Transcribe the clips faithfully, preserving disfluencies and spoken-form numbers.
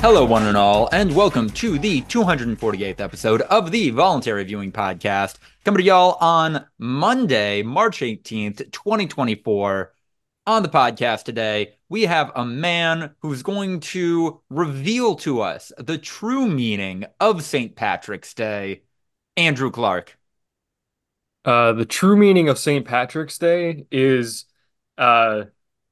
Hello, one and all, and welcome to the two hundred forty-eighth episode of the Voluntary Viewing Podcast, coming to y'all on Monday, March eighteenth, twenty twenty-four. On the podcast today, we have a man who's going to reveal to us the true meaning of Saint Patrick's Day, Andrew Clark. Uh, the true meaning of Saint Patrick's Day is uh,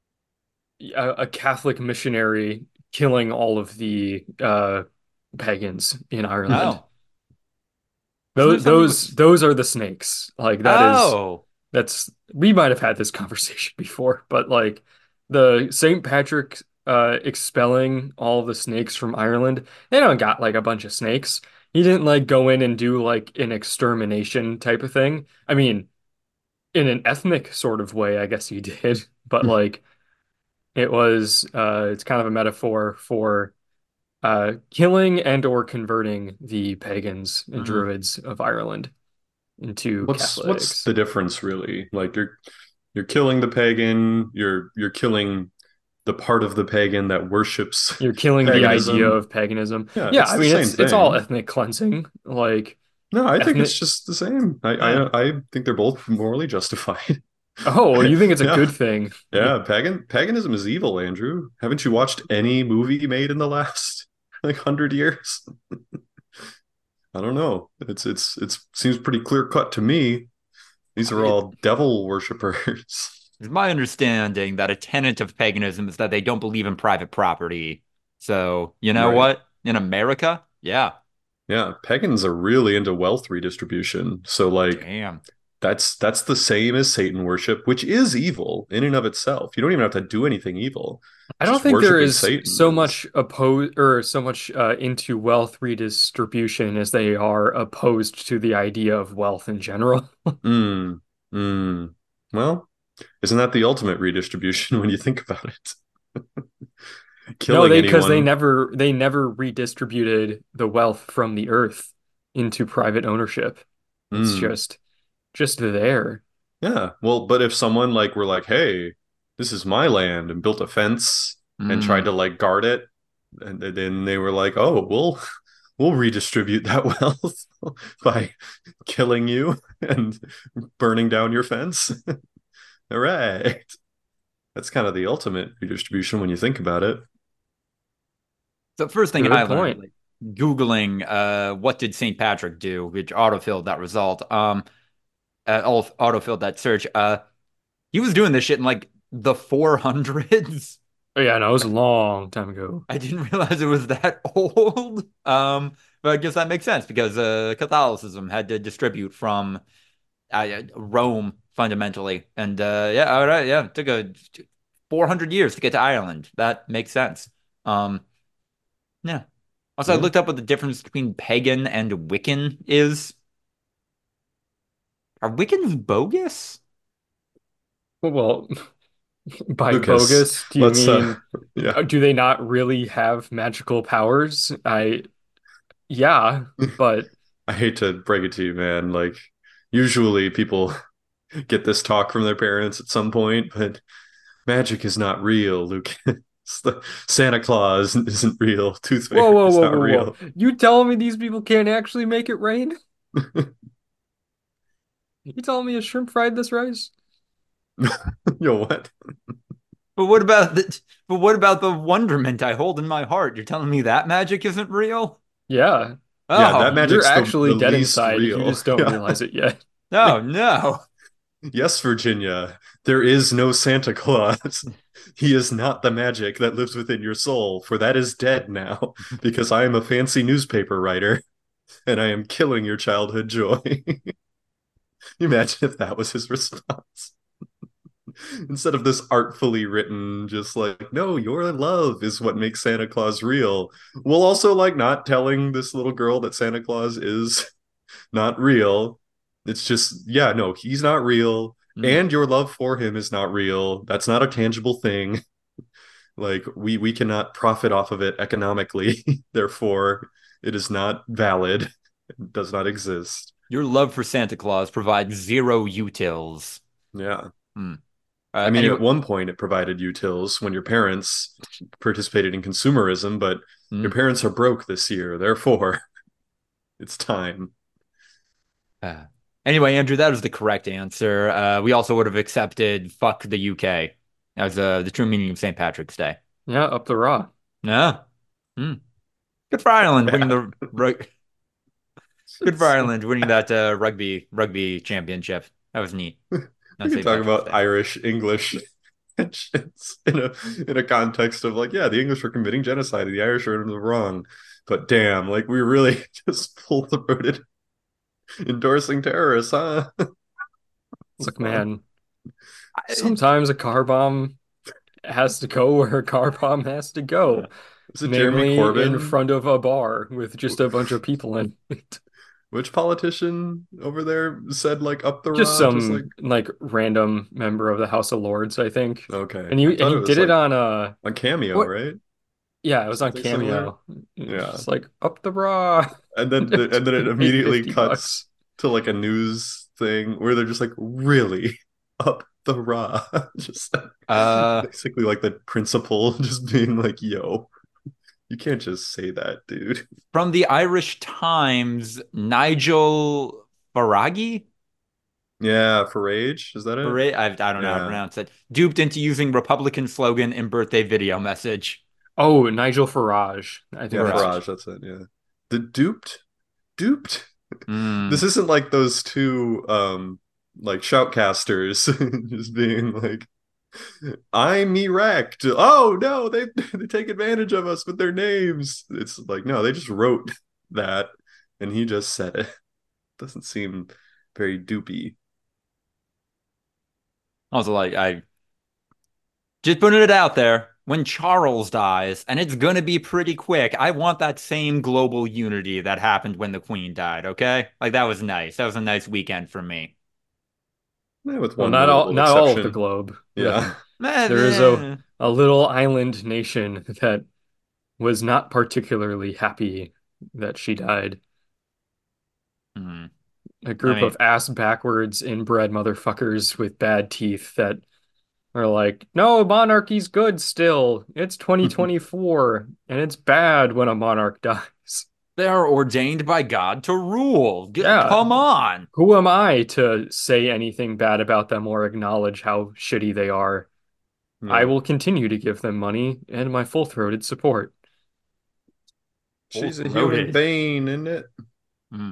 a, a Catholic missionary killing all of the uh, pagans in Ireland. Oh, wasn't there Those something those with... those are the snakes. Like that is Oh, that's we might have had this conversation before, but like the Saint Patrick uh, expelling all of the snakes from Ireland, they don't got like a bunch of snakes. He didn't like go in and do like an extermination type of thing. I mean, in an ethnic sort of way, I guess he did, but like it was uh it's kind of a metaphor for uh killing and or converting the pagans and mhm. druids of Ireland into What's what's Catholics. the difference really? Like you're you're killing the pagan, you're you're killing the part of the pagan that worships You're killing the idea paganism. of paganism. Yeah, Yeah, it's I the mean same it's it's all thing. ethnic cleansing. Like No, I think it's ethnic just the same. I Yeah. I, I think they're both morally justified. Oh, you think it's a Yeah. good thing. Yeah, pagan paganism is evil, Andrew. Haven't you watched any movie made in the last like hundred years? I don't know. It's it's it's seems pretty clear cut to me. These are It, all devil worshippers. it's my understanding that a tenet of paganism is that they don't believe in private property. So, you know Right. what? In America, yeah. Yeah, pagans are really into wealth redistribution. So like Damn. that's that's the same as Satan worship, which is evil in and of itself. You don't even have to do anything evil. I don't Just think there worshiping is Satan so is much opposed or so much uh, into wealth redistribution as they are opposed to the idea of wealth in general. mm, mm. Well, isn't that the ultimate redistribution when you think about it? No, Killing they because they anyone. never they never redistributed the wealth from the earth into private ownership. It's Mm. just just there. Yeah. Well, but if someone like were like, "Hey, this is my land," and built a fence and tried Mm. to like guard it, and then they were like, "Oh, we'll we'll redistribute that wealth by killing you and burning down your fence." All right. That's kind of the ultimate redistribution when you think about it. The first thing I Good learned, point. like Googling uh what did Saint Patrick do, which autofilled that result, um uh, au- autofilled that search. Uh he was doing this shit in like the four hundreds. Oh, yeah, no, it was a long time ago. I didn't realize it was that old. Um, but I guess that makes sense because uh, Catholicism had to distribute from uh, Rome fundamentally, and uh, yeah, all right, yeah, it took a four hundred years to get to Ireland. That makes sense. Um, yeah. Also, I Yeah. looked up what the difference between pagan and Wiccan is. Are Wiccans bogus? Well, by Lucas, bogus, do you let's uh mean yeah. uh, do they not really have magical powers? I yeah, but I hate to break it to you, man. Like usually people get this talk from their parents at some point, but magic is not real, Lucas. The Santa Claus isn't real. Tooth whoa, Fairy whoa, is whoa, not whoa, whoa. real. You telling me these people can't actually make it rain? You telling me a shrimp fried this rice? Yo, what? But what about the, but what about the wonderment I hold in my heart? You're telling me that magic isn't real? Yeah, Yeah, that Oh, you're magic's the actually the dead least inside. You real. just don't Yeah. realize it yet. no, no. Yes, Virginia, there is no Santa Claus. He is not the magic that lives within your soul, for that is dead now, because I am a fancy newspaper writer and I am killing your childhood joy. Imagine if that was his response. Instead of this artfully written, just like, no, your love is what makes Santa Claus real. We'll also like not telling this little girl that Santa Claus is not real. It's just, yeah, no, he's not real. Mm. And your love for him is not real. That's not a tangible thing. Like we we cannot profit off of it economically. Therefore, it is not valid. It does not exist. Your love for Santa Claus provides zero utils. Yeah. Hmm. I Uh, mean, anyway, at one point it provided utils when your parents participated in consumerism, but Your parents are broke this year, therefore it's time. Uh, anyway, Andrew, that was the correct answer. Uh, we also would have accepted "fuck the U K" as uh, the true meaning of Saint Patrick's Day. Yeah, up the raw. Yeah. Hmm. Good for Ireland winning Bad. the rug- good for Ireland winning that uh, rugby rugby championship. That was neat. We On can Saint talk Patrick's about Day. Irish English tensions in a in a context of like, yeah, the English were committing genocide, the Irish are in the wrong. But damn, like we really just full throated endorsing terrorists, huh? Look, Fun. man, I- sometimes a car bomb has to go where a car bomb has to go, Is it Jeremy namely in Corbyn? front of a bar with just a bunch of people in it. Which politician over there said like up the Just raw? Just like some like random member of the House of Lords, I think. okay, And I you and thought he it was did it like on uh a cameo, what? right? Yeah, it was on Something similar. Cameo. It was Yeah, just like up the raw. and then the, and then it He paid immediately fifty cuts bucks. to like a news thing where they're just like really up the raw, just uh, basically like the principal just being like, "Yo, you can't just say that, dude." from the Irish Times, Nigel Farage. Yeah, for rage, is that it? Farage, I, I don't know how to Yeah, pronounce it. Duped into using Republican slogan in birthday video message. Oh, Nigel Farage. I think yeah, that's Farage. Farage, that's it. Yeah, the duped, duped. Mm. This isn't like those two um like shoutcasters just being like, I'm erect. Oh no, they they take advantage of us with their names. It's like no, they just wrote that and he just said it. Doesn't seem very doopy. Also, like, I just putting it out there. When Charles dies, and it's gonna be pretty quick, I want that same global unity that happened when the Queen died, okay? Like, that was nice. That was a nice weekend for me. Yeah, with well, one not all notable not all of the exception. globe. Yeah. There is a Eh, a little island nation that was not particularly happy that she died. hmm. A I group mean, of ass backwards inbred motherfuckers with bad teeth that are like, no, monarchy's good still. It's twenty twenty-four and it's bad when a monarch dies. they are ordained by God to rule. G- Yeah. come on. Who am I to say anything bad about them or acknowledge how shitty they are? I Yeah. will continue to give them money and my full-throated support. She's a human Full-throated. vein, isn't it? Mm.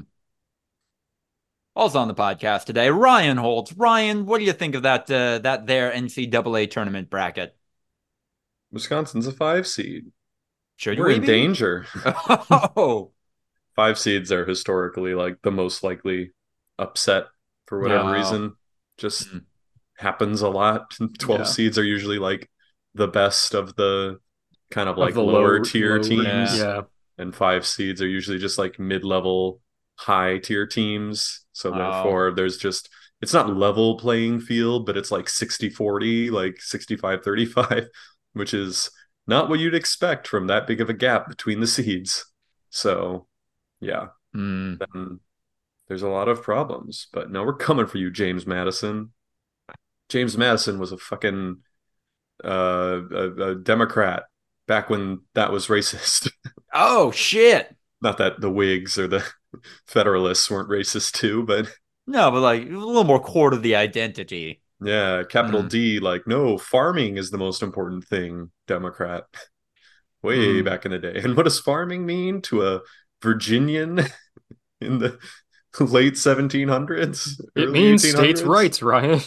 Also on the podcast today, Ryan Holtz. Ryan, what do you think of that uh, that their N C double A tournament bracket? Wisconsin's a five seed. Should We're we in be? danger. Oh, Five seeds are historically like the most likely upset for whatever Wow. reason. Just Mm. happens a lot. twelve Yeah. seeds are usually like the best of the kind of Of like the lower low, tier low, teams. yeah. And five seeds are usually just like mid-level high tier teams. So Oh. therefore there's just it's not level playing field, but it's like sixty forty, like sixty-five thirty-five, which is not what you'd expect from that big of a gap between the seeds. So yeah, Mm. then there's a lot of problems. But no, we're coming for you, James Madison. James Madison was a fucking uh, a, a Democrat back when that was racist. Oh shit. Not that the Whigs or the Federalists weren't racist too, but No, but like a little more core to the identity. yeah, capital Hmm. D, like, no, farming is the most important thing, Democrat. Way Hmm. back in the day. And what does farming mean to a Virginian in the late seventeen hundreds, It early means states' eighteen hundreds? rights, Ryan.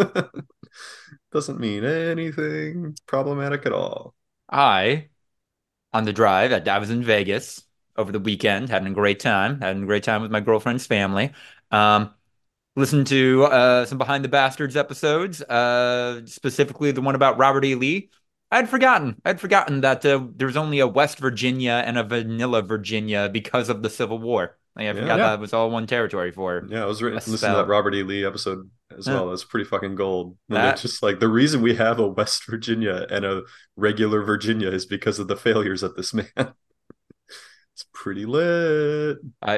Doesn't mean anything problematic at all. I, on the drive, I, I was in Vegas over the weekend, having a great time, having a great time with my girlfriend's family. Um, listened to uh, some Behind the Bastards episodes, uh, specifically the one about Robert E. Lee. I'd forgotten. I'd forgotten that uh, there's only a West Virginia and a Vanilla Virginia because of the Civil War. Like, I Yeah. forgot Yeah. that was all one territory for Yeah, I was re- a listening to spell. that Robert E. Lee episode as Yeah. well. That's pretty fucking gold. When That- they're just like, the reason we have a West Virginia and a regular Virginia is because of the failures of this man. It's pretty lit. I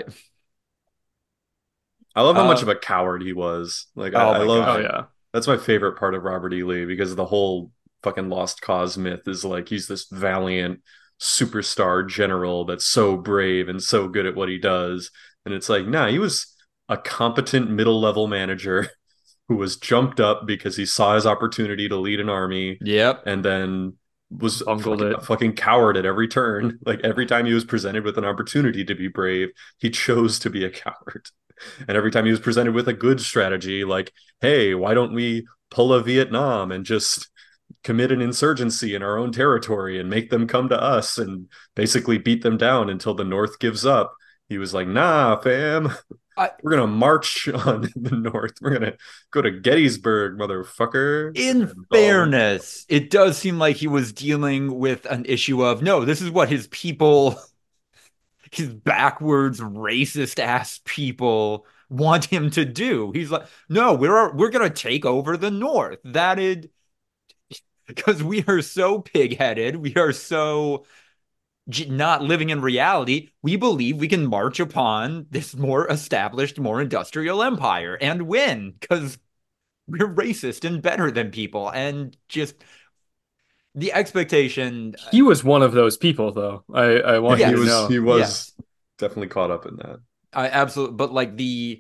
I love how much Uh, of a coward he was. Like, oh I, I my love God. Oh yeah. that's my favorite part of Robert E. Lee because the whole fucking lost cause myth is like he's this valiant superstar general that's so brave and so good at what he does. And it's like, nah, he was a competent middle level manager who was jumped up because he saw his opportunity to lead an army Yep. and then was Bungled fucking, it. a fucking coward at every turn. Like every time he was presented with an opportunity to be brave, he chose to be a coward. And every time he was presented with a good strategy, like, hey, why don't we pull a Vietnam and just commit an insurgency in our own territory and make them come to us and basically beat them down until the North gives up? He was like, nah, fam. I, We're gonna march on the North. We're gonna go to Gettysburg, motherfucker. in All- fairness, it does seem like he was dealing with an issue of no, this is what his people, his backwards racist ass people want him to do. He's like, no, we're we're gonna take over the North. That is because we are so pig-headed, we are so not living in reality. We believe we can march upon this more established, more industrial empire and win because we're racist and better than people. And just the expectation. He was one of those people, though. I, I want Yeah, you he to Yes, was know. he was yes, definitely caught up in that. I absolutely. But like the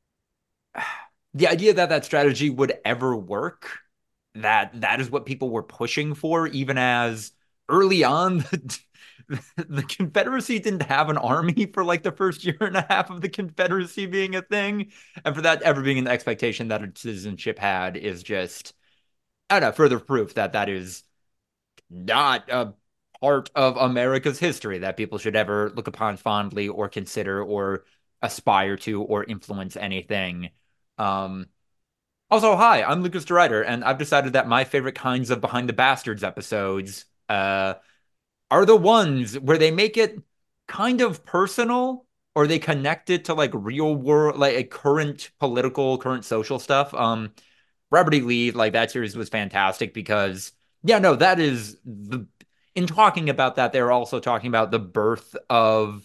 the idea that that strategy would ever work, that that is what people were pushing for, even as early on the, the Confederacy didn't have an army for like the first year and a half of the Confederacy being a thing, and for that ever being an expectation that a citizenship had is just, I don't know, further proof that that is not a part of America's history that people should ever look upon fondly or consider or aspire to or influence anything. Um, also, hi, I'm Lucas DeRuyter, and I've decided that my favorite kinds of Behind the Bastards episodes uh, are the ones where they make it kind of personal or they connect it to like real world, like a current political, current social stuff. Um, Robert E. Lee, like that series was fantastic because, yeah, no, that is the, in talking about that, they're also talking about the birth of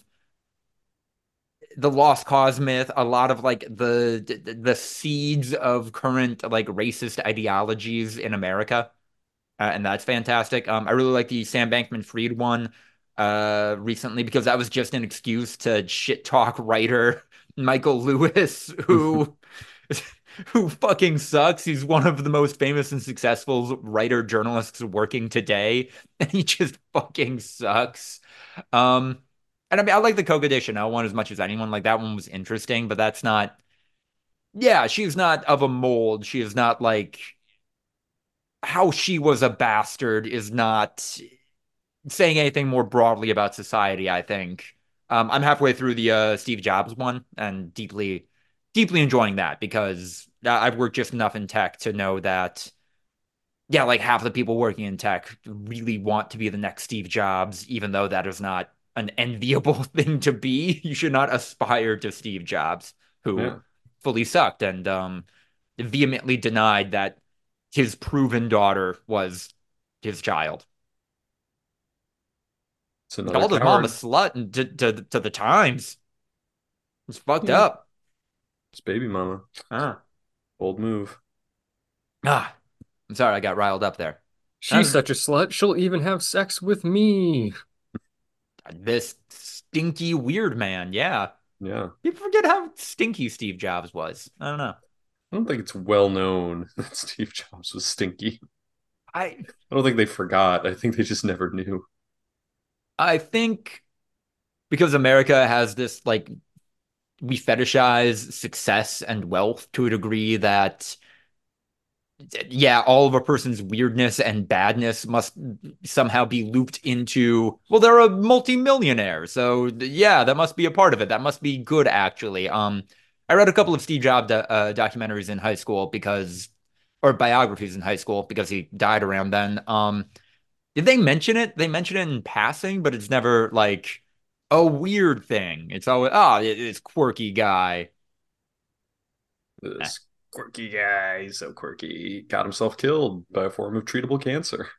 the lost cause myth, a lot of like the the seeds of current like racist ideologies in America, uh, and that's fantastic. Um, I really like the Sam Bankman-Fried one uh recently because that was just an excuse to shit talk writer Michael Lewis, who who fucking sucks. He's one of the most famous and successful writer journalists working today, and he just fucking sucks. Um, and I mean, I like the Coke Deschanel one as much as anyone. Like that one was interesting, but that's not. Yeah, she's not of a mold. She is not like how she was a bastard. Is not saying anything more broadly about society. I think. Um, I'm halfway through the uh, Steve Jobs one and deeply, deeply enjoying that because I've worked just enough in tech to know that yeah, like half the people working in tech really want to be the next Steve Jobs, even though that is not an enviable thing to be. You should not aspire to Steve Jobs, who Yeah, fully sucked and um, vehemently denied that his proven daughter was his child. it's another Called his mom a coward. slut and to, to, to the Times. It's fucked Yeah, up. it's baby mama. Ah, Bold move. ah, I'm sorry, I got riled up there. She's And such a slut, she'll even have sex with me. this stinky weird man, yeah. Yeah, People forget how stinky Steve Jobs was. I don't know. I don't think it's well known that Steve Jobs was stinky. I I don't think they forgot. I think they just never knew. I think because America has this like we fetishize success and wealth to a degree that yeah, all of a person's weirdness and badness must somehow be looped into, well, they're a multimillionaire. So yeah, that must be a part of it. That must be good, actually. Um, I read a couple of Steve Jobs do- uh, documentaries in high school because, or biographies in high school because he died around then. Um, did they mention it? They mention it in passing, but it's never like a weird thing. It's always, oh, it's quirky guy. Eh, This quirky guy, he's so quirky, got himself killed by a form of treatable cancer.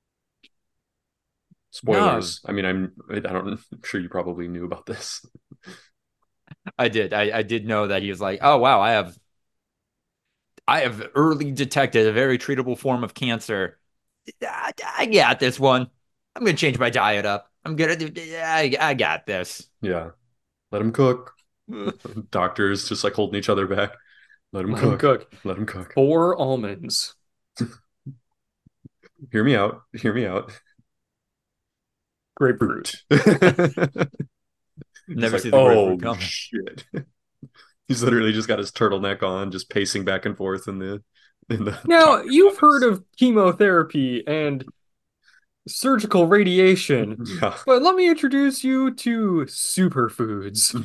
no, Spoilers. I mean, I'm I don't I'm sure you probably knew about this. I did. I, I did know that he was like, oh wow, I have I have early detected a very treatable form of cancer. I, I got this one. I'm gonna change my diet up. I'm gonna do. I, I got this. Yeah. Let him cook. Doctors just like holding each other back. Let him Let him cook. cook. Let him cook. Four almonds. Hear me out. Hear me out. Grapefruit. Fruit. He's Never like, see the grapefruit oh coming. shit. He's literally just got his turtleneck on, just pacing back and forth in the in the Now, doctor's you've heard office. of chemotherapy and surgical radiation, Yeah. but let me introduce you to superfoods.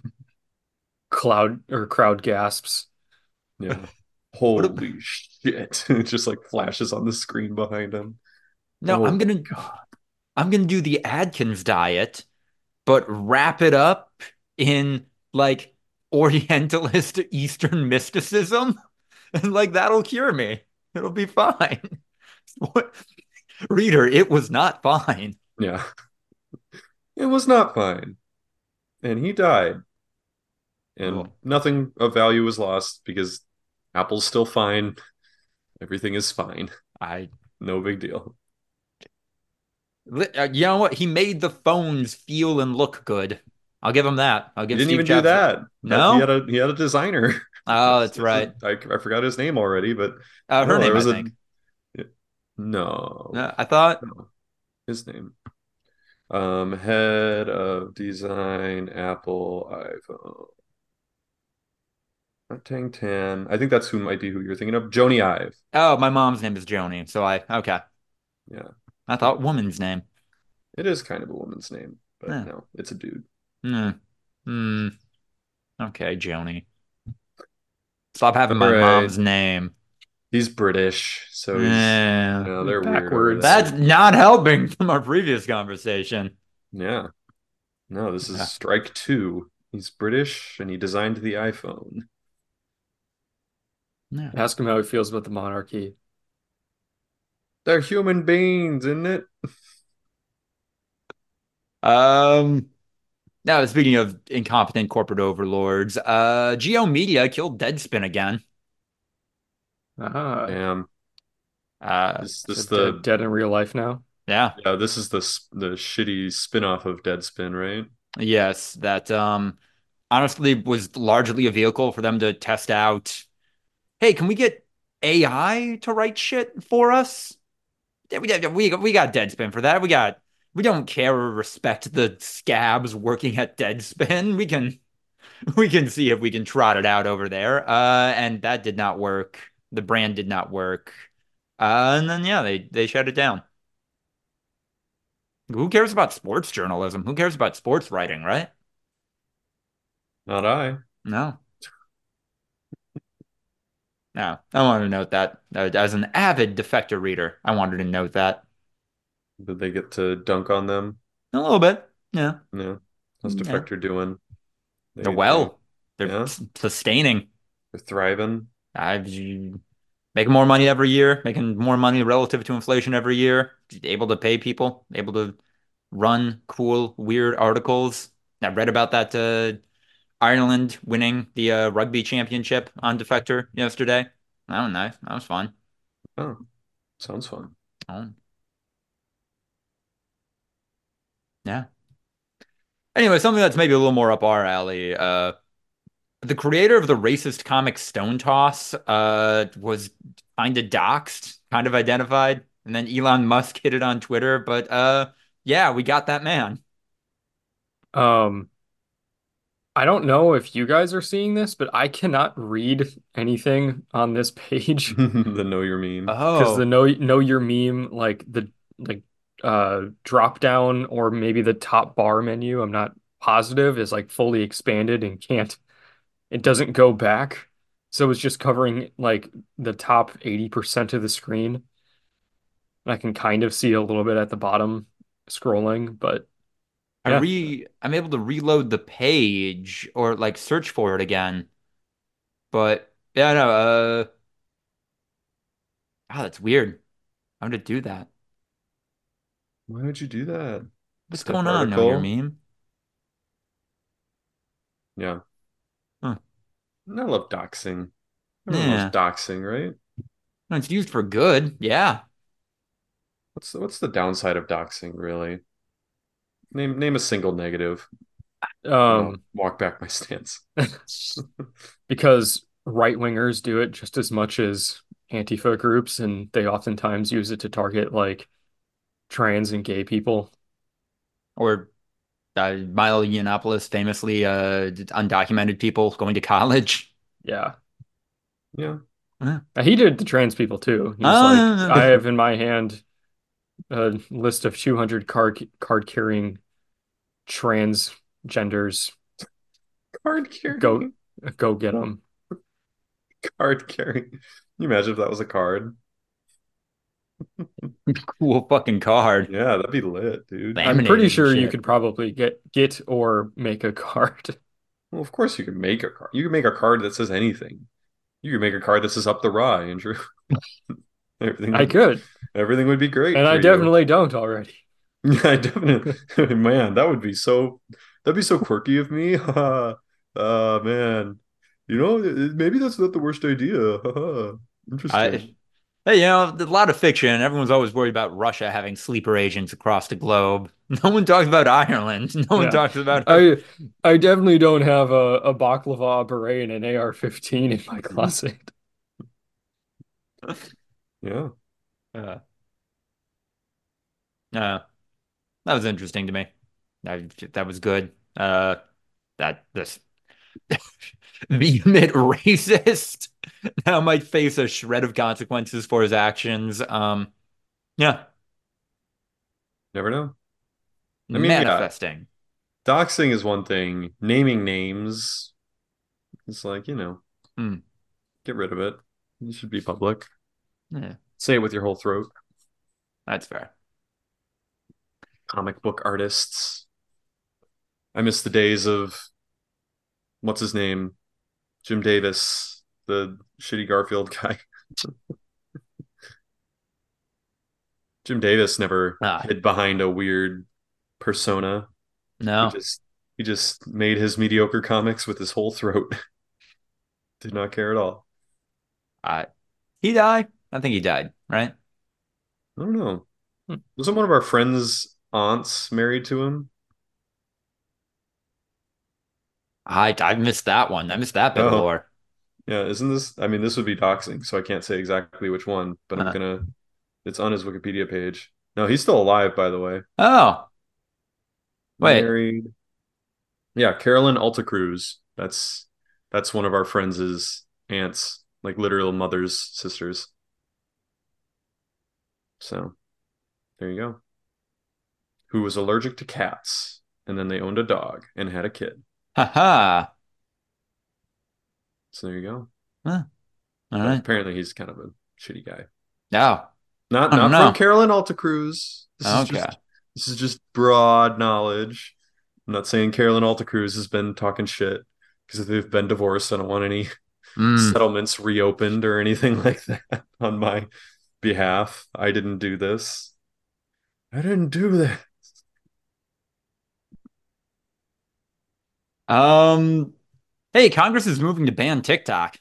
Cloud or crowd gasps. Yeah. What? A, Holy shit. It just like flashes on the screen behind him. no, Oh I'm my gonna. God. I'm gonna do the Atkins diet, but wrap it up in like Orientalist Eastern mysticism, and like that'll cure me. It'll be fine. What? Reader, it was not fine. Yeah. It was not fine. And he died. And Well, nothing of value was lost because Apple's still fine. Everything is fine. I, No big deal. uh, you know what? He made the phones feel and look good. I'll give him that. I'll He give didn't Steve even do Jobs. that. That he had No? a he had a designer. Oh, that's right. I, I forgot his name already, but Uh, her no, there name, I was a think. no, Uh, I thought. no, his name. Um, head of design, Apple, iPhone. Not Tang Tan. I think that's who might be who you're thinking of. Joni Ive. Oh, my mom's name is Joni. So I, okay. Yeah, I thought woman's name. it is kind of a woman's name, but Yeah. no, it's a dude. Hmm. Hmm. Okay, Joni. Stop having All my right, mom's name. he's British, so he's you Yeah. know they're weird over Backwards. That's there. not helping from our previous conversation. Yeah, no, this is Yeah. strike two. He's British and he designed the iPhone. Yeah. Ask him how he feels about the monarchy. They're human beings, isn't it? Um, now speaking of incompetent corporate overlords, uh, Geo Media killed Deadspin again. Ah, Damn. Uh, Is so this dead, the dead in real life now. yeah. yeah, this is the s- the shitty spin-off of Deadspin, right? Yes, that um honestly was largely a vehicle for them to test out, hey, can we get A I to write shit for us? Yeah, we got we got we got Deadspin for that. We got we don't care or respect the scabs working at Deadspin. We can we can see if we can trot it out over there. Uh, and that did not work. The brand did not work. Uh, and then yeah, they they shut it down. Who cares about sports journalism? Who cares about sports writing, right? Not I. No, no. I wanted to note that uh, as an avid Defector reader, I wanted to note that Did they get to dunk on them? a little bit. Yeah, No. How's yeah. Defector doing? They're They they well. They're yeah, sustaining. they're thriving. I've making more money every year, making more money relative to inflation every year, able to pay people, able to run cool, weird articles. I read about that uh, Ireland winning the uh, rugby championship on Defector yesterday. That was nice. That was fun. Oh, sounds fun. Oh, yeah. Anyway, something that's maybe a little more up our alley. Uh, the creator of the racist comic Stone Toss uh, was kind of doxxed, kind of identified, and then Elon Musk hit it on Twitter. But uh, yeah, we got that man. Um, I don't know if you guys are seeing this, but I cannot read anything on this page The know your meme. because the Oh, know know your meme, like the like uh drop down or maybe the top bar menu, I'm not positive, is like fully expanded and can't it doesn't go back. So it's just covering like the top eighty percent of the screen. I can kind of see a little bit at the bottom scrolling, but I yeah. re I'm able to reload the page or like search for it again. But yeah, no, uh, oh, that's weird. How did it do that? Why would you do that? What's Step going on? Know your article. meme? Yeah. Huh. I love doxing. Everyone loves Yeah. doxing, right? No, it's used for good. Yeah. What's the, what's the downside of doxing, really? Name name a single negative, and I'll Um, walk back my stance. because right wingers do it just as much as Antifa groups, and they oftentimes use it to target like trans and gay people. Or uh, Milo Yiannopoulos, famously uh, undocumented people going to college. Yeah. Yeah. Uh, Uh, He did the trans people too. He's like, uh, I have in my hand a list of two hundred card card carrying transgenders. Card Go carrying. go get them. Card carrying. Can you imagine if that was a card? cool fucking card. Yeah, that'd be lit, dude. I'm pretty Laminated and sure you shit. could probably get get or make a card. Well, of course you can make a card. You can make a card that says anything. You can make a card that says up the rye, Andrew. Everything I would could, everything would be great and I for you. definitely don't already. Yeah, I definitely, man, that would be so, that'd be so quirky of me. Uh, man, you know, maybe that's not the worst idea. I, Interesting. hey, you know, a lot of fiction. Everyone's always worried about Russia having sleeper agents across the globe. No one talks about Ireland. No one Yeah. talks about our. I I definitely don't have a, a baklava beret and an A R fifteen in my closet. Yeah, Uh, uh, that was interesting to me. That, that was good. Uh, that this vehement racist now might face a shred of consequences for his actions. Um, yeah, never know. I mean, yeah, manifesting. doxing is one thing. Naming names is like, you know, Hmm. get rid of it. It should be public. Yeah, Say it with your whole throat. that's fair. Comic book artists. I miss the days of what's his name? Jim Davis, the shitty Garfield guy. Jim Davis never Ah, hid behind a weird persona. He no. just he just made his mediocre comics with his whole throat. Did not care at all. I he died. I think he died, right? I don't know. Hmm. Wasn't one of our friends' aunts married to him? I I missed that one. I missed that bit of Oh, lore. yeah. Isn't this? I mean, this would be doxing, so I can't say exactly which one, but I'm Uh, gonna. It's on his Wikipedia page. No, he's still alive, by the way. oh, wait. Married. Yeah, Carolyn Alta Cruz. That's that's one of our friends' aunts, like literal mother's sisters. So there you go. Who was allergic to cats, and then they owned a dog and had a kid. Haha. So there you go. Huh, all But right. apparently he's kind of a shitty guy. No, Not I don't not from know. Carolyn Alta Cruz. This is Okay. just this is just broad knowledge. I'm not saying Carolyn Alta Cruz has been talking shit because if they've been divorced, I don't want any Mm. settlements reopened or anything like that on my behalf. I didn't do this. I didn't do that. Um. Hey, Congress is moving to ban TikTok.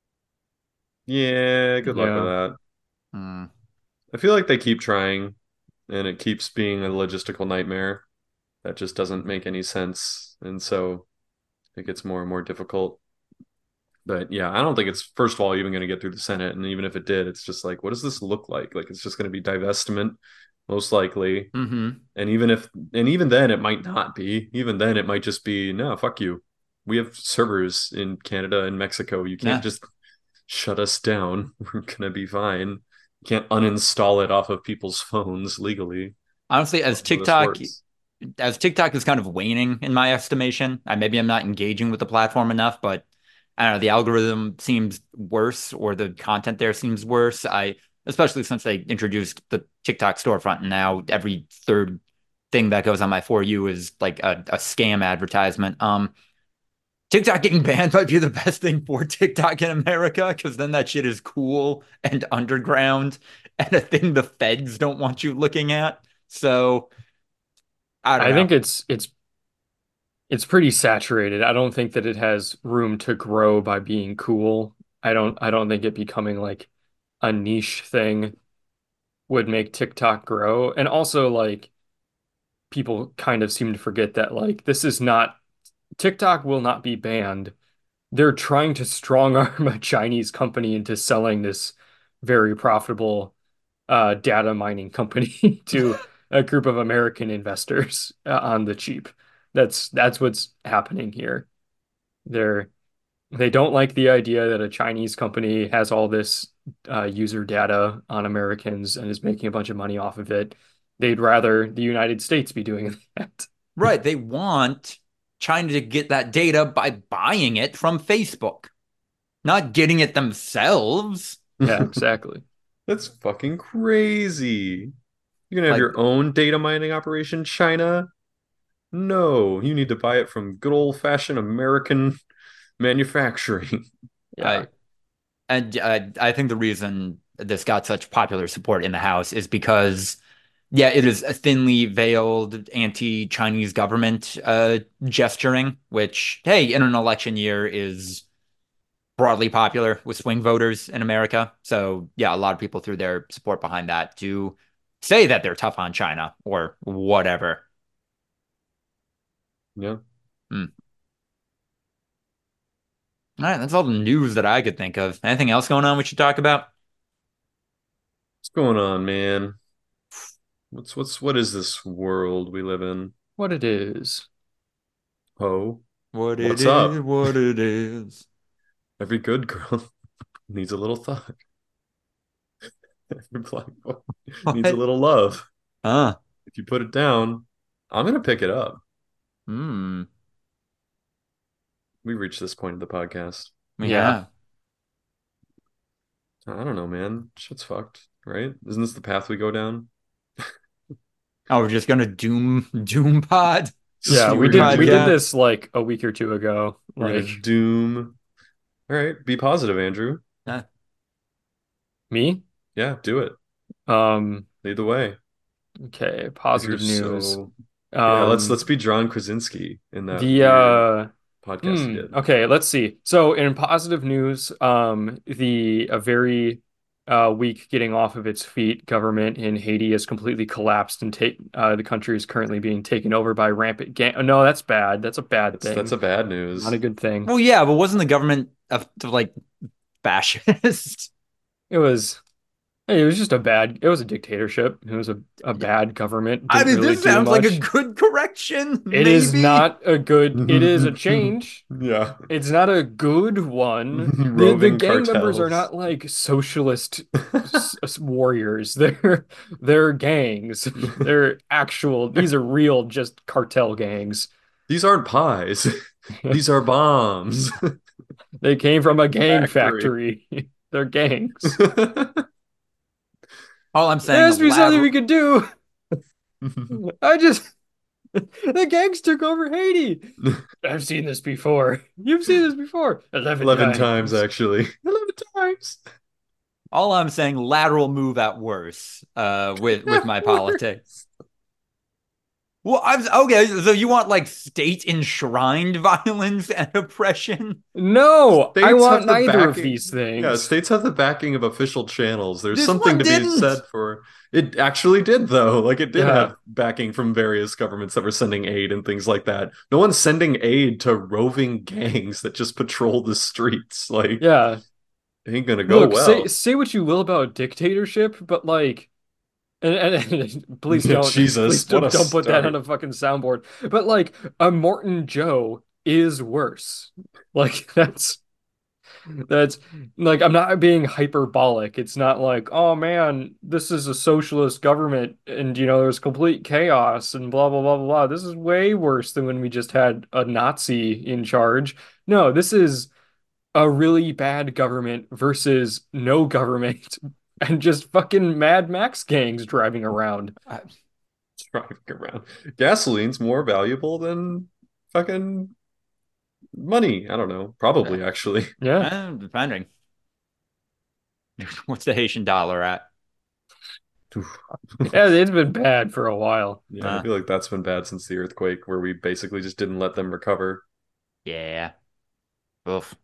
Yeah, good luck with Yeah. that. Hmm. I feel like they keep trying and it keeps being a logistical nightmare that just doesn't make any sense. And so it gets more and more difficult. But yeah, I don't think it's first of all even going to get through the Senate. And even if it did, it's just like, what does this look like? Like it's just going to be divestment, most likely. Mm-hmm. And even if, and even then, it might not be. Even then, it might just be, no, fuck you. We have servers in Canada and Mexico. You can't Yeah. just shut us down. We're gonna be fine. You can't uninstall it off of people's phones legally. Honestly, That's as how this TikTok, works. as TikTok is kind of waning in my estimation, I maybe I'm not engaging with the platform enough, but I don't know, the algorithm seems worse or the content there seems worse. I especially since they introduced the TikTok storefront and now every third thing that goes on my For You is like a, a scam advertisement. Um, TikTok getting banned might be the best thing for TikTok in America because then that shit is cool and underground and a thing the feds don't want you looking at. So I don't I know. think it's it's it's pretty saturated. I don't think that it has room to grow by being cool. I don't I don't think it becoming like a niche thing would make TikTok grow. And also like people kind of seem to forget that like this is not TikTok will not be banned. They're trying to strong arm a Chinese company into selling this very profitable uh, data mining company to a group of American investors uh, on the cheap. That's that's what's happening here. They're they don't like the idea that a Chinese company has all this uh, user data on Americans and is making a bunch of money off of it. They'd rather the United States be doing that. Right. They want China to get that data by buying it from Facebook, not getting it themselves. Yeah, exactly. That's fucking crazy. You're gonna have Like, your own data mining operation, China? No, you need to buy it from good old-fashioned American manufacturing. Yeah. I and I, I think the reason this got such popular support in the House is because, yeah, it is a thinly veiled anti-Chinese government uh, gesturing, which, hey, in an election year is broadly popular with swing voters in America. So, yeah, a lot of people threw their support behind that to say that they're tough on China or whatever. Yeah. Hmm. All right, that's all the news that I could think of. Anything else going on we should talk about? What's going on, man? What's what's what is this world we live in? What it is. Oh, What it what's is, up? what it is. Every good girl needs a little thought. Every black boy needs a What? little love. Huh. If you put it down, I'm gonna pick it up. Hmm. We reached this point of the podcast. We Yeah. have. I don't know, man. Shit's fucked, right? Isn't this the path we go down? Oh, we're just gonna doom doom pod. Yeah, we We're did gonna we did Podcast. doom. this like a week or two ago. We're gonna Like doom. All right, be positive, Andrew. Uh, me? Yeah, do it. Um, Lead the way. okay, If you're positive news. so, yeah, let's Um, let's be John Krasinski in that the weird uh podcast he hmm, did. okay, let's see. So in positive news, um, the a very uh weak getting off of its feet government in Haiti has completely collapsed and take uh the country is currently being taken over by rampant gang. Oh, no, that's bad. That's a bad That's that's a thing. bad Not a news. good thing. well, yeah, but wasn't the government of like fascist? It was it was just a bad it was a dictatorship. It was a, a Yeah. bad government. I Didn't mean, really this do sounds like a much. good correction, It is maybe. not a good it is a change. Yeah. It's not a good one. The the Roving gang members are cartels. not like socialist s- s- warriors. They're they're gangs. They're actual. These are real just cartel gangs. These aren't pies. These are bombs. They came from a gang Factory. factory. They're gangs. All I'm There saying, has to be something we lateral. could do. I just the gangs took over Haiti. I've seen this before. You've seen this before. Eleven eleven times, times. actually. eleven times. All I'm saying, lateral move at worst. Uh, with with my politics. Well, I'm okay. So you want like state enshrined violence and oppression? No, I States want have the neither of backing. these Yeah, things. states have the backing of official channels. There's This something one to be didn't. said for it actually did though. Like it did Yeah. have backing from various governments that were sending aid and things like that. No one's sending aid to roving gangs that just patrol the streets. Like Yeah. it ain't gonna go Look, say well. say what you will about dictatorship, but like and, and, and please don't please Jesus, what don't, a don't put that on start. a fucking soundboard. But like a Morton Joe is worse. Like that's that's like I'm not being hyperbolic. It's not like, oh man, this is a socialist government and you know there's complete chaos and blah blah blah blah blah. This is way worse than when we just had a Nazi in charge. No, this is a really bad government versus no government and just fucking Mad Max gangs driving around. Uh, Driving around. Gasoline's more valuable than fucking money. I don't know. Probably actually. Yeah. eh, depending. What's the Haitian dollar at? Yeah, it's been bad for a while. Yeah, I Uh, feel like that's been bad since the earthquake, where we basically just didn't let them recover. yeah. Oof.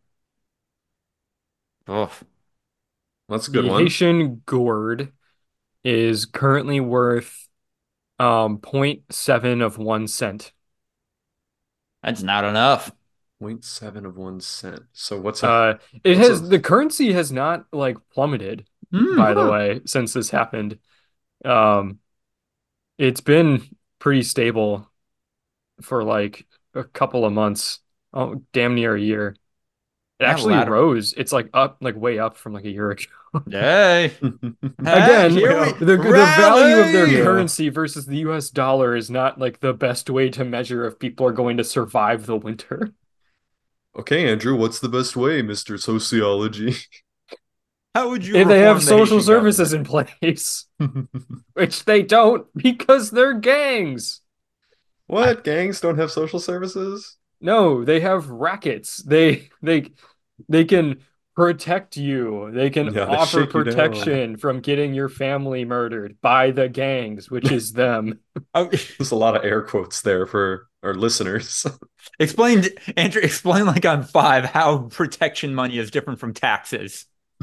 Oof. That's a good The one. Haitian gourd is currently worth Um, zero point seven of one cent. That's not enough. zero point seven of one cent. So what's a Uh, it what's has a the currency has not like plummeted, Mm. by the huh. way, since this happened. Um, it's been pretty stable for like a couple of months, oh, damn near a year. It Yeah, actually ladder. rose. It's like up, like way up from like a year ago. Hey, hey, Again, here we Well, the the value of their rally. yeah. currency versus the U S dollar is not like the best way to measure if people are going to survive the winter. Okay, Andrew, what's the best way, Mister Sociology? How would you If they have reform the social Haitian services government? in place, which they don't because they're gangs. I, What? Gangs don't have social services? No, they have rackets. They they they can protect you. They can Yeah, they offer shake you down. protection from getting your family murdered by the gangs, which is them. oh, There's a lot of air quotes there for our listeners. explain, Andrew. Explain like on five how protection money is different from taxes.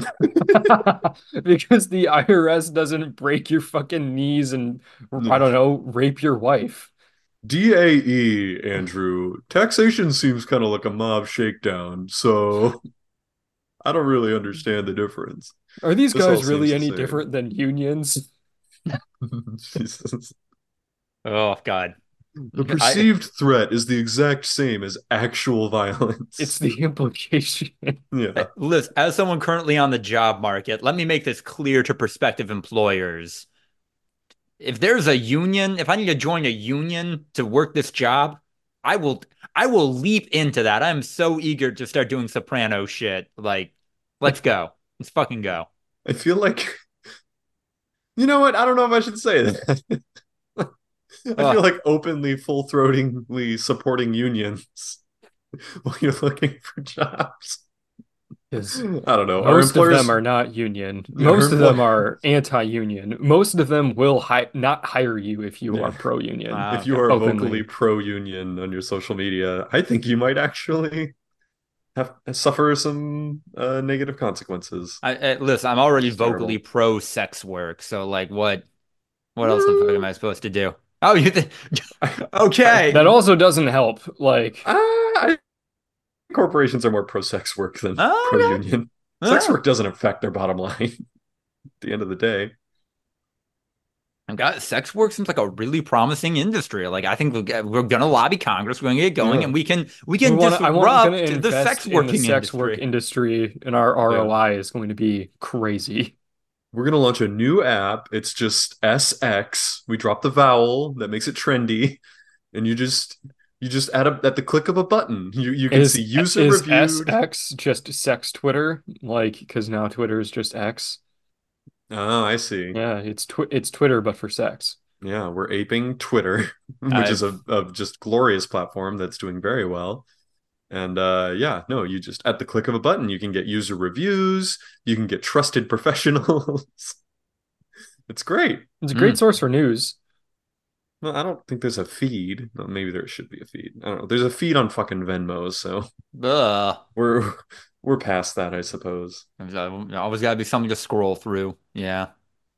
Because the I R S doesn't break your fucking knees and I don't know, rape your wife. D A E, Andrew. Taxation seems kind of like a mob shakedown, so I don't really understand the difference. Are these This all guys seems really the any same. different than unions? Jesus. Oh God, The I perceived threat is the exact same as actual It's violence. the implication. Yeah. Liz, as someone currently on the job market, let me make this clear to prospective employers. If there's a union, if I need to join a union to work this job, I will I will leap into that. I'm so eager to start doing soprano shit. Like, let's go. Let's fucking go. I feel like, you know what? I don't know if I should say that. I feel Ugh. like openly, full-throatingly supporting unions while you're looking for jobs. Because I don't know. Our most of them employers, are not union. yeah, our Most of them employ are anti-union. Most of them will hi not hire you if you are yeah. pro-union Ah, If you okay. are vocally openly. pro-union on your social media, I think you might actually have suffer some uh, negative consequences. I, I listen, I'm already It's vocally terrible. pro sex work, so like what what else the fuck am Mm, I supposed to do? Oh, you think I, I, okay. That also doesn't help. Like, I, corporations are more pro-sex work than Oh, pro-union. okay. Sex Ah. work doesn't affect their bottom line at the end of the day. And God, sex work seems like a really promising industry. Like I think we'll get, we're gonna lobby Congress, we're gonna get going, Yeah. and we can we we can want to, I want going to disrupt the invest sex in the working sex work industry. industry, and our Yeah. R O I is going to be crazy. We're gonna launch a new app. It's just S X. We drop the vowel that makes it trendy, and you just you just add up at the click of a button. You you can see Is user is reviewed. S X just sex Twitter? Like, because now Twitter is just X. Oh, I see. Yeah, it's tw it's Twitter but for sex. Yeah, we're aping Twitter, which Uh, is a, a just glorious platform that's doing very well. And uh yeah, no, you just at the click of a button, you can get user reviews, you can get trusted professionals. It's great. It's a great mm, source for news. Well, I don't think there's a feed. Well, maybe there should be a feed. I don't know. There's a feed on fucking Venmo, so ugh. we're we're past that, I suppose. There's always got to be something to scroll through. Yeah.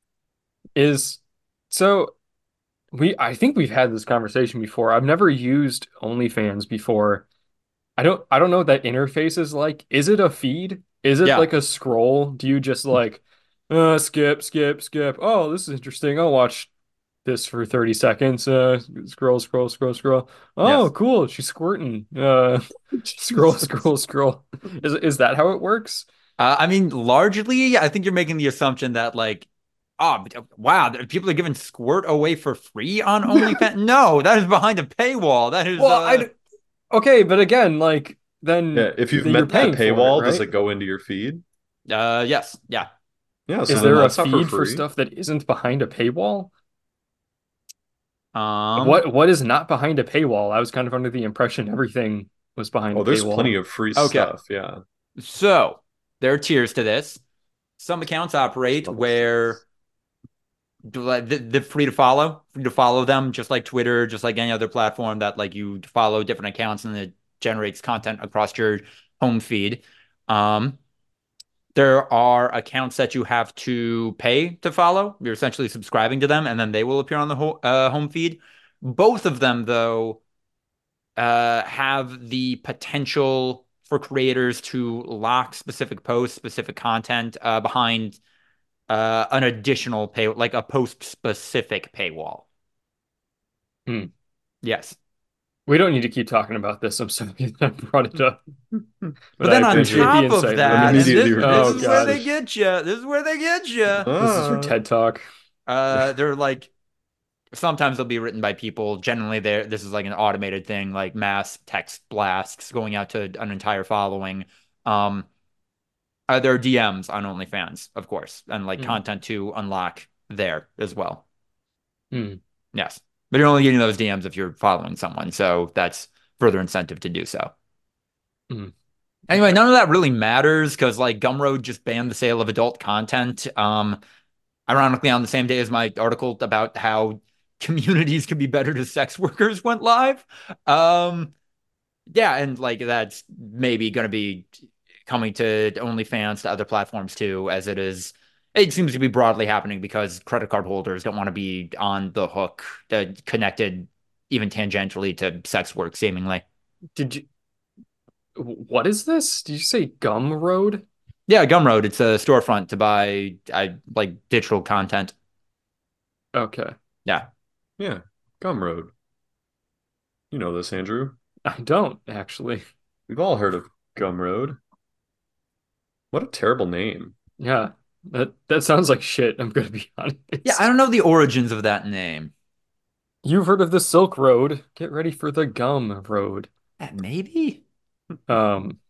Is so we I think we've had this conversation before. I've never used OnlyFans before. I don't I don't know what that interface is like. Is it a feed? Is it Yeah. like a scroll? Do you just like uh skip, skip, skip? Oh, this is interesting. I'll watch this for thirty seconds. Uh scroll, scroll, scroll, scroll. Oh, Yes. cool. She's squirting. Uh scroll, Jesus. scroll, scroll. Is is that how it works? Uh, I mean, largely, I think you're making the assumption that like, oh, wow, people are giving squirt away for free on OnlyFans. No, that is behind a paywall. That is Well, uh, I okay, but again, like Yeah, then if you've then you're met that paying for it, paywall, does right? it go into your feed? uh, yes, yeah. Yeah, so Is then there a that's not for feed for free. stuff that isn't behind a paywall? Um, What what is not behind a paywall? I was kind of under the impression everything was behind Oh, a there's paywall. plenty of free okay. stuff. Yeah. So there are tiers to this. Some accounts There's operate levels to where this. they're free to follow, free to follow them, just like Twitter, just like any other platform that like you follow different accounts and it generates content across your home feed. Um, there are accounts that you have to pay to follow. You're essentially subscribing to them, and then they will appear on the ho uh, home feed. Both of them, though, uh, have the potential for creators to lock specific posts, specific content uh, behind uh, an additional pay, like a post-specific paywall. Hmm. Yes. We don't need to keep talking about this. I'm sorry that I brought it up. But, But then I on appreciate the top of insight, that, Logan. and this, Immediately this Oh, is where God. they get you. This is where they get you. This is your Ah. TED Talk. Uh, they're like sometimes they'll be written by people. Generally, there this is like an automated thing, like mass text blasts going out to an entire following. Um, uh, there are D Ms on OnlyFans, of course, and like Mm. content to unlock there as well. Mm. Yes, but you're only getting those D Ms if you're following someone, so that's further incentive to do so. Mm. Anyway, none of that really matters because like Gumroad just banned the sale of adult content. Um, ironically, on the same day as my article about how communities could be better to sex workers went live. Um, yeah, and like that's maybe going to be coming to OnlyFans, to other platforms too, as it is. It seems to be broadly happening because credit card holders don't want to be on the hook, uh, connected even tangentially to sex work, seemingly. Did you? What is this? Did you say Gumroad? Yeah, Gumroad, it's a storefront to buy I like digital content. Okay. Yeah. Yeah, Gumroad. You know this, Andrew. I don't actually. We've all heard of Gumroad. What a terrible name. Yeah. That that sounds like shit, I'm gonna be honest. Yeah, I don't know the origins of that name. You've heard of the Silk Road. Get ready for the Gum Road. Uh, maybe? Um,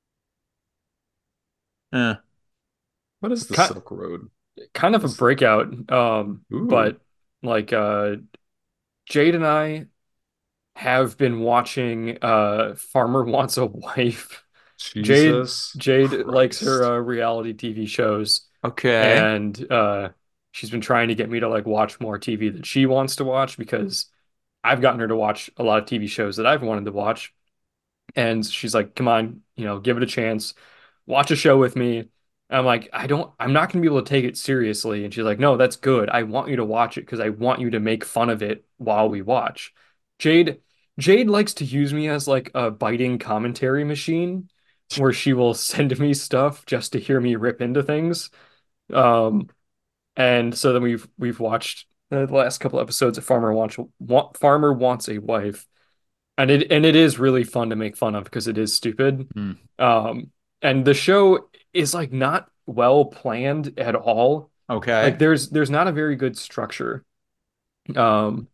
Uh, What is the Ki- Silk Road? kind of a breakout. Um, Ooh. but like uh Jade and I have been watching uh Farmer Wants a Wife. Jade Jesus Jade likes her Christ. uh, reality T V shows, okay. and uh she's been trying to get me to like watch more T V that she wants to watch because I've gotten her to watch a lot of T V shows that I've wanted to watch. And she's like, "Come on, you know, give it a chance. Watch a show with me." I'm like, "I don't I'm not going to be able to take it seriously." And she's like, "No, that's good. I want you to watch it because I want you to make fun of it while we watch." Jade Jade likes to use me as like a biting commentary machine where she will send me stuff just to hear me rip into things. Um, and so then we've we've watched uh, the last couple episodes of Farmer Wants Want, Farmer Wants a Wife, and it and it is really fun to make fun of because it is stupid. Hmm. Um, and the show is like not well planned at all. Like Okay. there's there's not a very good structure. Um,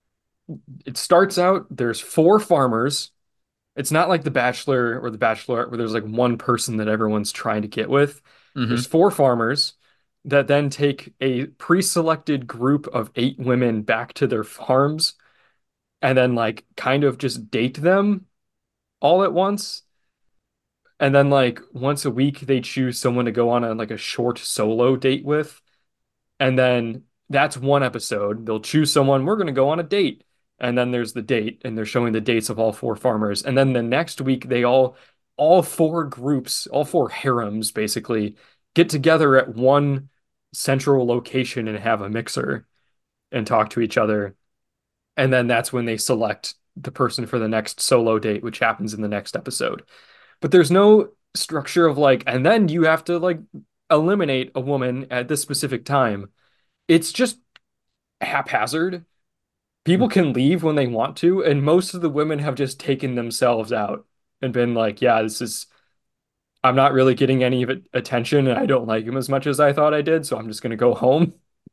it starts out there's four farmers. It's not like The Bachelor or The Bachelorette where there's like one person that everyone's trying to get with. There's Hmm. four farmers that then take a pre-selected group of eight women back to their farms and then like kind of just date them all at once. And then like once a week they choose someone to go on a like a short solo date with. And then that's one episode. They'll choose someone, we're going to go on a date. And then there's the date, and they're showing the dates of all four farmers. And then the next week, they all, all four groups, all four harems basically get together at one central location and have a mixer and talk to each other. And then that's when they select the person for the next solo date, which happens in the next episode. But there's no structure of like, and then you have to like eliminate a woman at this specific time. It's just haphazard. People can leave when they want to, and most of the women have just taken themselves out and been like, yeah, this is, I'm not really getting any of it attention, and I don't like him as much as I thought I did, so I'm just gonna go home.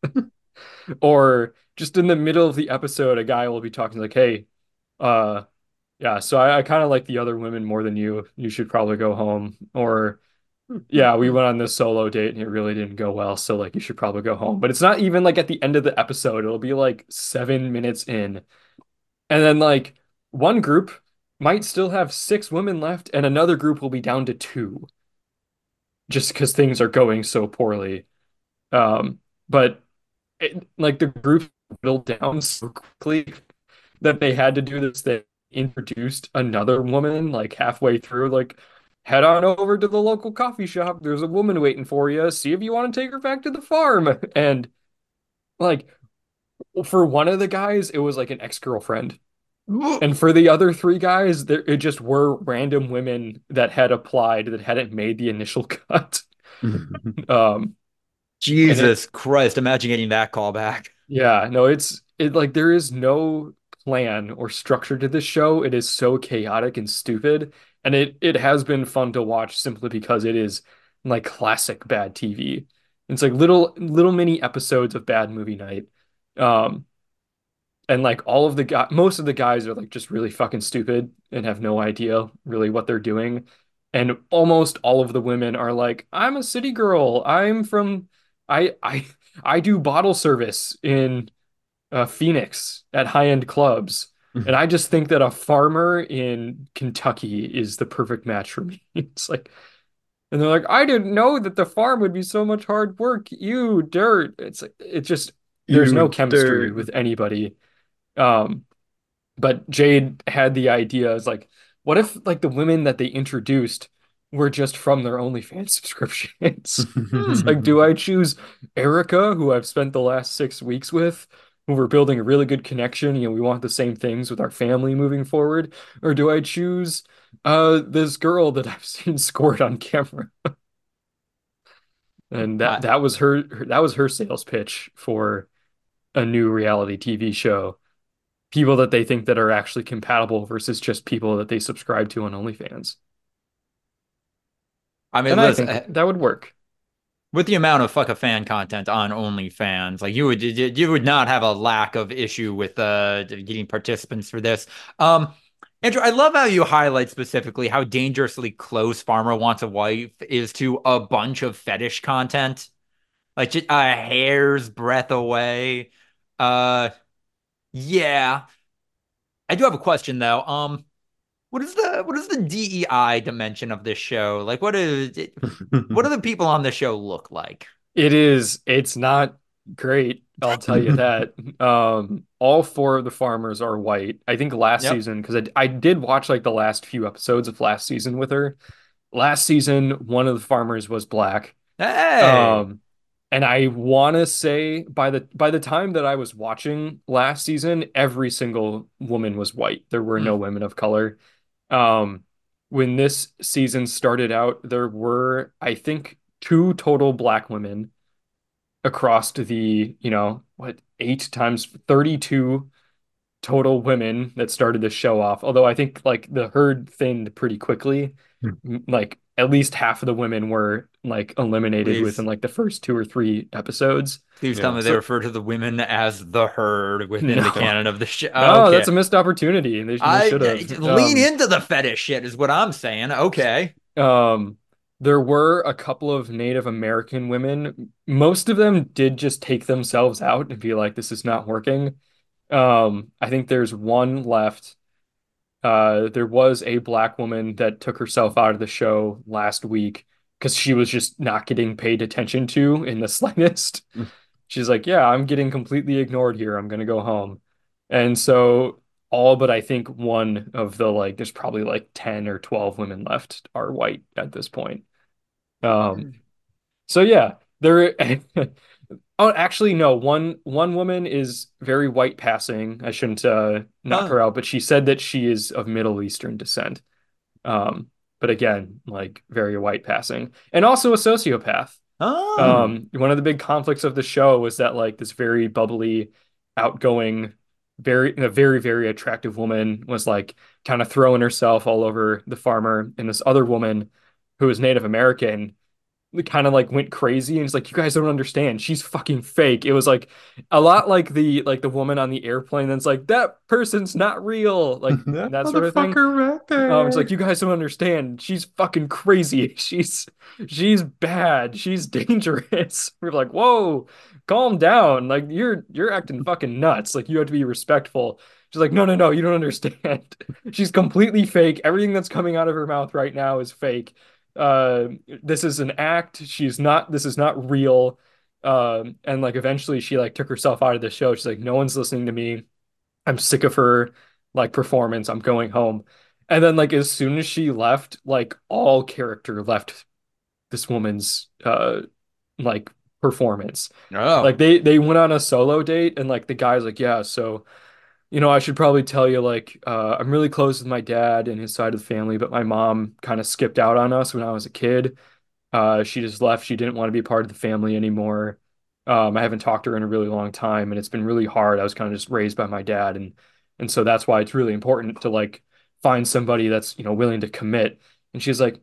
Or just in the middle of the episode, a guy will be talking like, hey, uh, yeah, so I, I kind of like the other women more than you. You should probably go home. Or yeah, we went on this solo date and it really didn't go well, so like you should probably go home. But it's not even like at the end of the episode. It'll be like seven minutes in. And then like one group might still have six women left and another group will be down to two just because things are going so poorly. Um, but it, like the group whittled down so quickly that they had to do this. They introduced another woman like halfway through. Like, head on over to the local coffee shop. There's a woman waiting for you. See if you want to take her back to the farm. And like for one of the guys, it was like an ex-girlfriend. And for the other three guys, there it just were random women that had applied that hadn't made the initial cut. Um, and it, Jesus Christ, imagine getting that call back. yeah, no, it's it like there is no plan or structure to this show. It is so chaotic and stupid, and it it has been fun to watch simply because it is like classic bad T V. It's like little little mini episodes of bad movie night. Um, and like all of the guy most of the guys are like just really fucking stupid and have no idea really what they're doing. And almost all of the women are like, I'm a city girl. I'm from I I I do bottle service in uh, Phoenix at high-end clubs. And I just think that a farmer in Kentucky is the perfect match for me. It's like, and they're like, I didn't know that the farm would be so much hard work. You dirt. It's like, it just, there's You no chemistry dirt. with anybody. Um, but Jade had the idea is like, what if like the women that they introduced were just from their OnlyFans subscriptions? It's like, do I choose Erica, who I've spent the last six weeks with, who we're building a really good connection, you know, we want the same things with our family moving forward, or do I choose uh this girl that I've seen squirt on camera? And that I, that was her, her that was her sales pitch for a new reality T V show. People that they think that are actually compatible versus just people that they subscribe to on OnlyFans. I mean, And I listen, think uh, that would work. with the amount of fuck a fan content on OnlyFans, like you would you you would not have a lack of issue with uh getting participants for this. Um, Andrew, I love how you highlight specifically how dangerously close Farmer Wants a Wife is to a bunch of fetish content, like just a hair's breadth away. Uh, yeah, I do have a question though. Um, what is the what is the D E I dimension of this show? Like, what is it, what do the people on this show look like? It is, it's not great, I'll tell you that. Um, all four of the farmers are white. I think last Yep. season, because I, I did watch like the last few episodes of last season with her. Last season, one of the farmers was black. Hey. Um, and I want to say by the by the time that I was watching last season, every single woman was white. There were no Mm. women of color. Um, when this season started out, there were, I think, two total black women across the, you know, what, eight times thirty-two total women that started the show off. Although I think like the herd thinned pretty quickly. M- Like at least half of the women were like eliminated Please, within like the first two or three episodes. please tell Yeah. me they So refer to the women as the herd within the no, canon of the show. no, that's Okay. a missed opportunity. They, they I, should I have. lean Um, into the fetish shit is what I'm saying. Okay. Um, there were a couple of Native American women. Most of them did just take themselves out and be like, this is not working. Um, I think there's one left. Uh, there was a black woman that took herself out of the show last week because she was just not getting paid attention to in the slightest. She's like, yeah, I'm getting completely ignored here. I'm gonna go home. And so all but I think one of the like there's probably like ten or twelve women left are white at this point. Um so yeah, there oh actually no, one one woman is very white passing. I shouldn't uh knock Huh. her out, but she said that she is of Middle Eastern descent. Um but again, like very white passing and also a sociopath. Oh. Um, one of the big conflicts of the show was that like this very bubbly, outgoing, very a very, very attractive woman was like kind of throwing herself all over the farmer, and this other woman who was Native American kind of like went crazy and it's like you guys don't understand, she's fucking fake. It was like a lot like the like the woman on the airplane that's like that person's not real, like That that sort of thing. motherfucker right Um, it's like there. you guys don't understand. She's fucking crazy. She's she's bad. She's dangerous. We're like, whoa, calm down. Like you're you're acting fucking nuts. Like you have to be respectful. She's like, no, no, no, you don't understand. She's completely fake. Everything that's coming out of her mouth right now is fake. Uh, this is an act. She's not. This is not real. Um, and like eventually she like took herself out of the show. She's like, no one's listening to me. I'm sick of her like performance. I'm going home. And then like as soon as she left, like all character left this woman's uh like performance. Like Oh. they they went on a solo date and like the guy's like, yeah, so you know, I should probably tell you like uh I'm really close with my dad and his side of the family, but my mom kind of skipped out on us when I was a kid. Uh she just left. She didn't want to be part of the family anymore. Um I haven't talked to her in a really long time and it's been really hard. I was kind of just raised by my dad and and so that's why it's really important to like find somebody that's, you know, willing to commit. And she's like,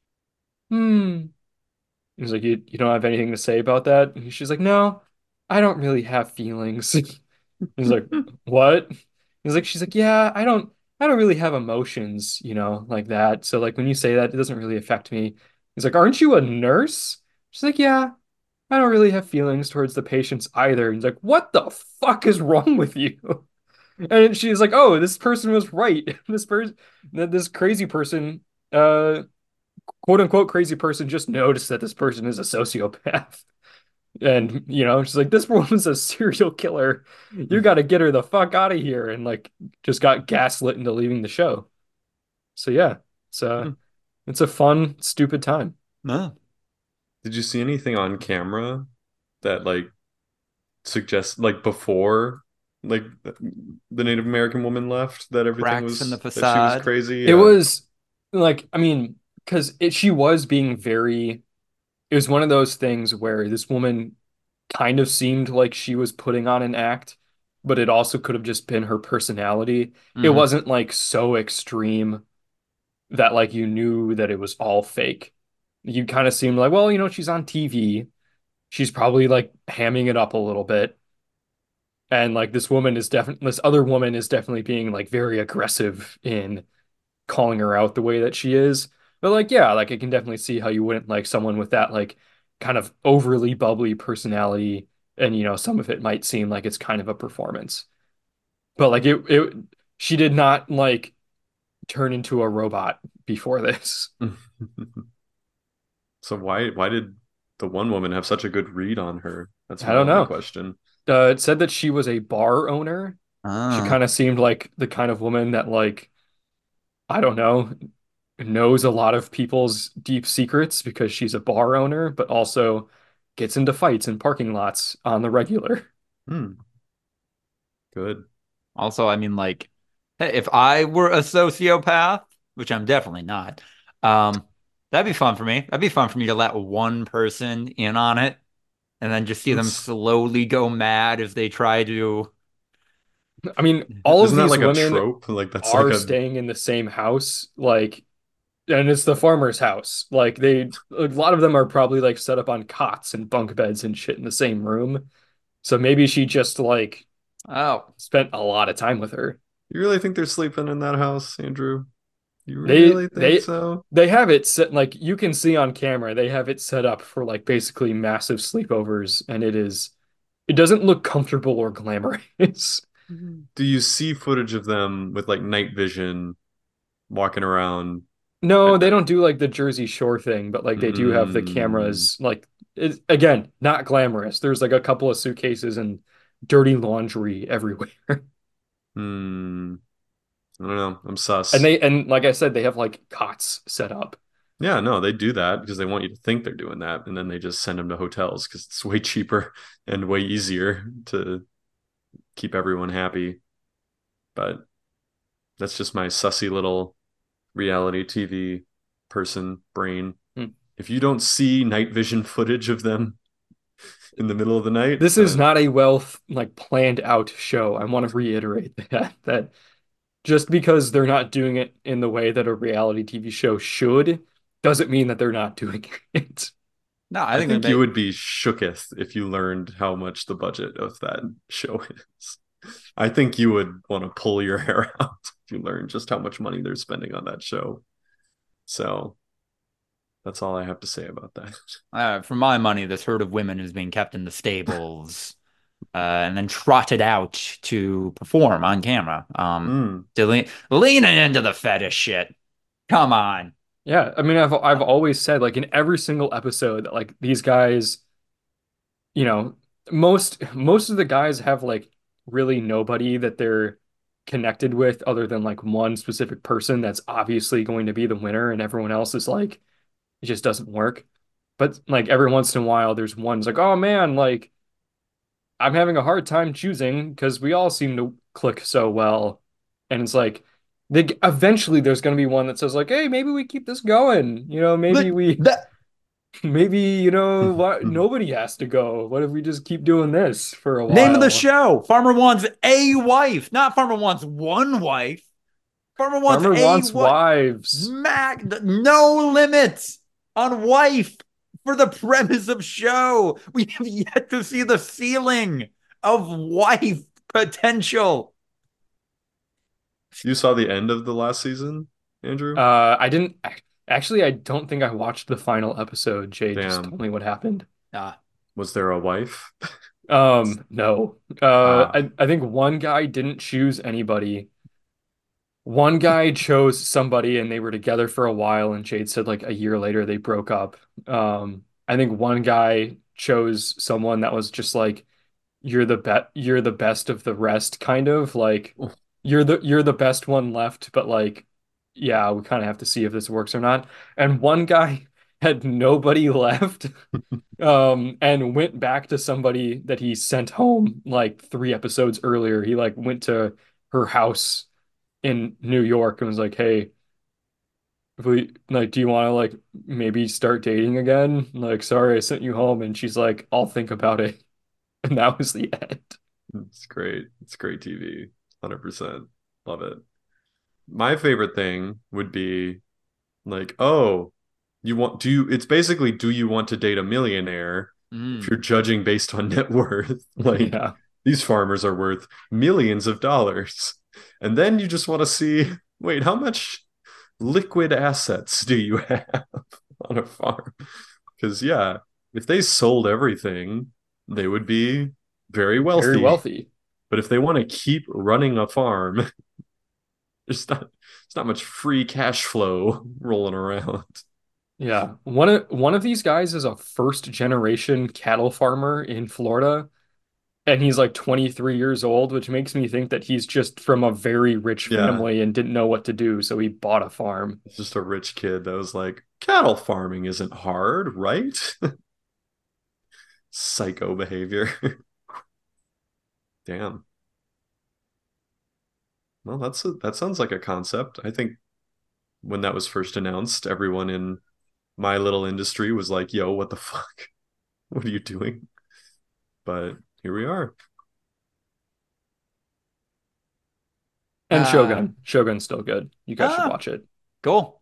"Hmm." He's like, you, you don't have anything to say about that? And she's like, no, I don't really have feelings. He's like, what? He's like, she's like, yeah, I don't, I don't really have emotions, you know, like that. So like when you say that, it doesn't really affect me. He's like, aren't you a nurse? She's like, yeah, I don't really have feelings towards the patients either. And he's like, what the fuck is wrong with you? And she's like, oh, this person was right. This person, this crazy person, uh, quote unquote crazy person just noticed that this person is a sociopath. And, you know, she's like, this woman's a serial killer. You got to get her the fuck out of here. And, like, just got gaslit into leaving the show. So, yeah, it's a, it's a fun, stupid time. No. Did you see anything on camera that like suggests like before like the Native American woman left that everything Cracks in the was that she was facade. crazy? It Yeah. was like, I mean, because it, she was being very, it was one of those things where this woman kind of seemed like she was putting on an act, but it also could have just been her personality. It Hmm. wasn't like so extreme that like you knew that it was all fake. You kind of seemed like, well, you know, she's on T V. She's probably like hamming it up a little bit. And like this woman is definitely, this other woman is definitely being like very aggressive in calling her out the way that she is. But like, yeah, like I can definitely see how you wouldn't like someone with that like kind of overly bubbly personality. And you know, some of it might seem like it's kind of a performance. But like it, it she did not like turn into a robot before this. So why why did the one woman have such a good read on her? That's I my don't only know. question. Uh, it said that she was a bar owner. She Ah. kind of seemed like the kind of woman that like I don't know, knows a lot of people's deep secrets because she's a bar owner, but also gets into fights in parking lots on the regular. Hmm, good. Also, I mean, like, hey, if I were a sociopath, which I'm definitely not, um, that'd be fun for me. That'd be fun for me to let one person in on it and then just see them That's, slowly go mad as they try to. I mean, all of isn't that these like a women trope? Like that's like are a staying in the same house, like, and it's the farmer's house. Like, they, a lot of them are probably like set up on cots and bunk beds and shit in the same room. So maybe she just like Oh, spent a lot of time with her. you really think they're sleeping in that house, Andrew? You They really think they so? they have it set like you can see on camera. They have it set up for like basically massive sleepovers, and it is it doesn't look comfortable or glamorous. Do you see footage of them with like night vision walking around No, at they night? don't do like the Jersey Shore thing, but like they do have the Mm, cameras. Like it, again, not glamorous. There's like a couple of suitcases and dirty laundry everywhere. hmm. I don't know. I'm And sus. they and like I said, they have like cots set up. Yeah, no, they do that because they want you to think they're doing that, and then they just send them to hotels because it's way cheaper and way easier to keep everyone happy. But that's just my sussy little reality T V person brain. Hmm. If you don't see night vision footage of them in the middle of the night, This is uh, not a well like planned out show. I want to reiterate that that just because they're not doing it in the way that a reality T V show should, doesn't mean that they're not doing it. no, I I think they think you make. would be shooketh if you learned how much the budget of that show is. I think you would want to pull your hair out if you learned just how much money they're spending on that show. So that's all I have to say about that. Uh, for my money, this herd of women is being kept in the stables, uh, and then trotted out to perform on camera. Um, Mm. to le leaning into the fetish shit. Come on. Yeah, I mean, I've I've always said like in every single episode that like these guys, you know, most most of the guys have like really nobody that they're connected with other than like one specific person that's obviously going to be the winner and everyone else is like it just doesn't work. But like every once in a while there's one's like, "Oh man, like I'm having a hard time choosing because we all seem to click so well." And it's like they eventually there's going to be one that says like, "Hey, maybe we keep this going. You know, maybe But we that maybe, you know, why, nobody has to go. What if we just keep doing this for a name of the while?" show: Farmer wants a wife, not Farmer wants one wife. Farmer wants Farmer a wants what? wives. Mac, no limits on wife for the premise of show. We have yet to see the ceiling of wife potential. You saw the end of the last season, Andrew? Uh, I didn't actually, I don't think I watched the final episode. Jay just Damn. told me what happened. Ah, Was there a wife? Um, no. Uh, Ah, I, I think one guy didn't choose anybody. One guy chose somebody and they were together for a while, and Jade said like a year later they broke up. Um, I think one guy chose someone that was just like you're the bet you're the best of the rest, kind of like you're the you're the best one left, but like yeah, we kind of have to see if this works or not. And one guy had nobody left, um, and went back to somebody that he sent home like three episodes earlier. He like went to her house in New York and was like, "Hey, if we like, do you want to like maybe start dating again? Like, sorry, I sent you home." And she's like, "I'll think about it." And that was the end. it's great. It's great T V. one hundred percent. Love it. My favorite thing would be like, oh, you want, do you, it's basically, do you want to date a millionaire if mm. you're judging based on net worth? Like, Yeah. these farmers are worth millions of dollars. And then you just want to see, wait, how much liquid assets do you have on a farm? Because, yeah, if they sold everything, they would be very Very wealthy. wealthy. But if they want to keep running a farm, there's not there's not much free cash flow rolling around. Yeah. One of one of these guys is a first generation cattle farmer in Florida, and he's like twenty-three years old, which makes me think that he's just from a very rich Yeah, family and didn't know what to do, so he bought a farm. it's just a rich kid that was like, cattle farming isn't hard, right? Psycho behavior. Damn. Well, that's a, that sounds like a concept. I think when that was first announced, everyone in my little industry was like, "Yo, what the fuck? What are you doing?" But here we are. And Uh, Shogun. Shogun's still good. You guys should ah, watch it. cool.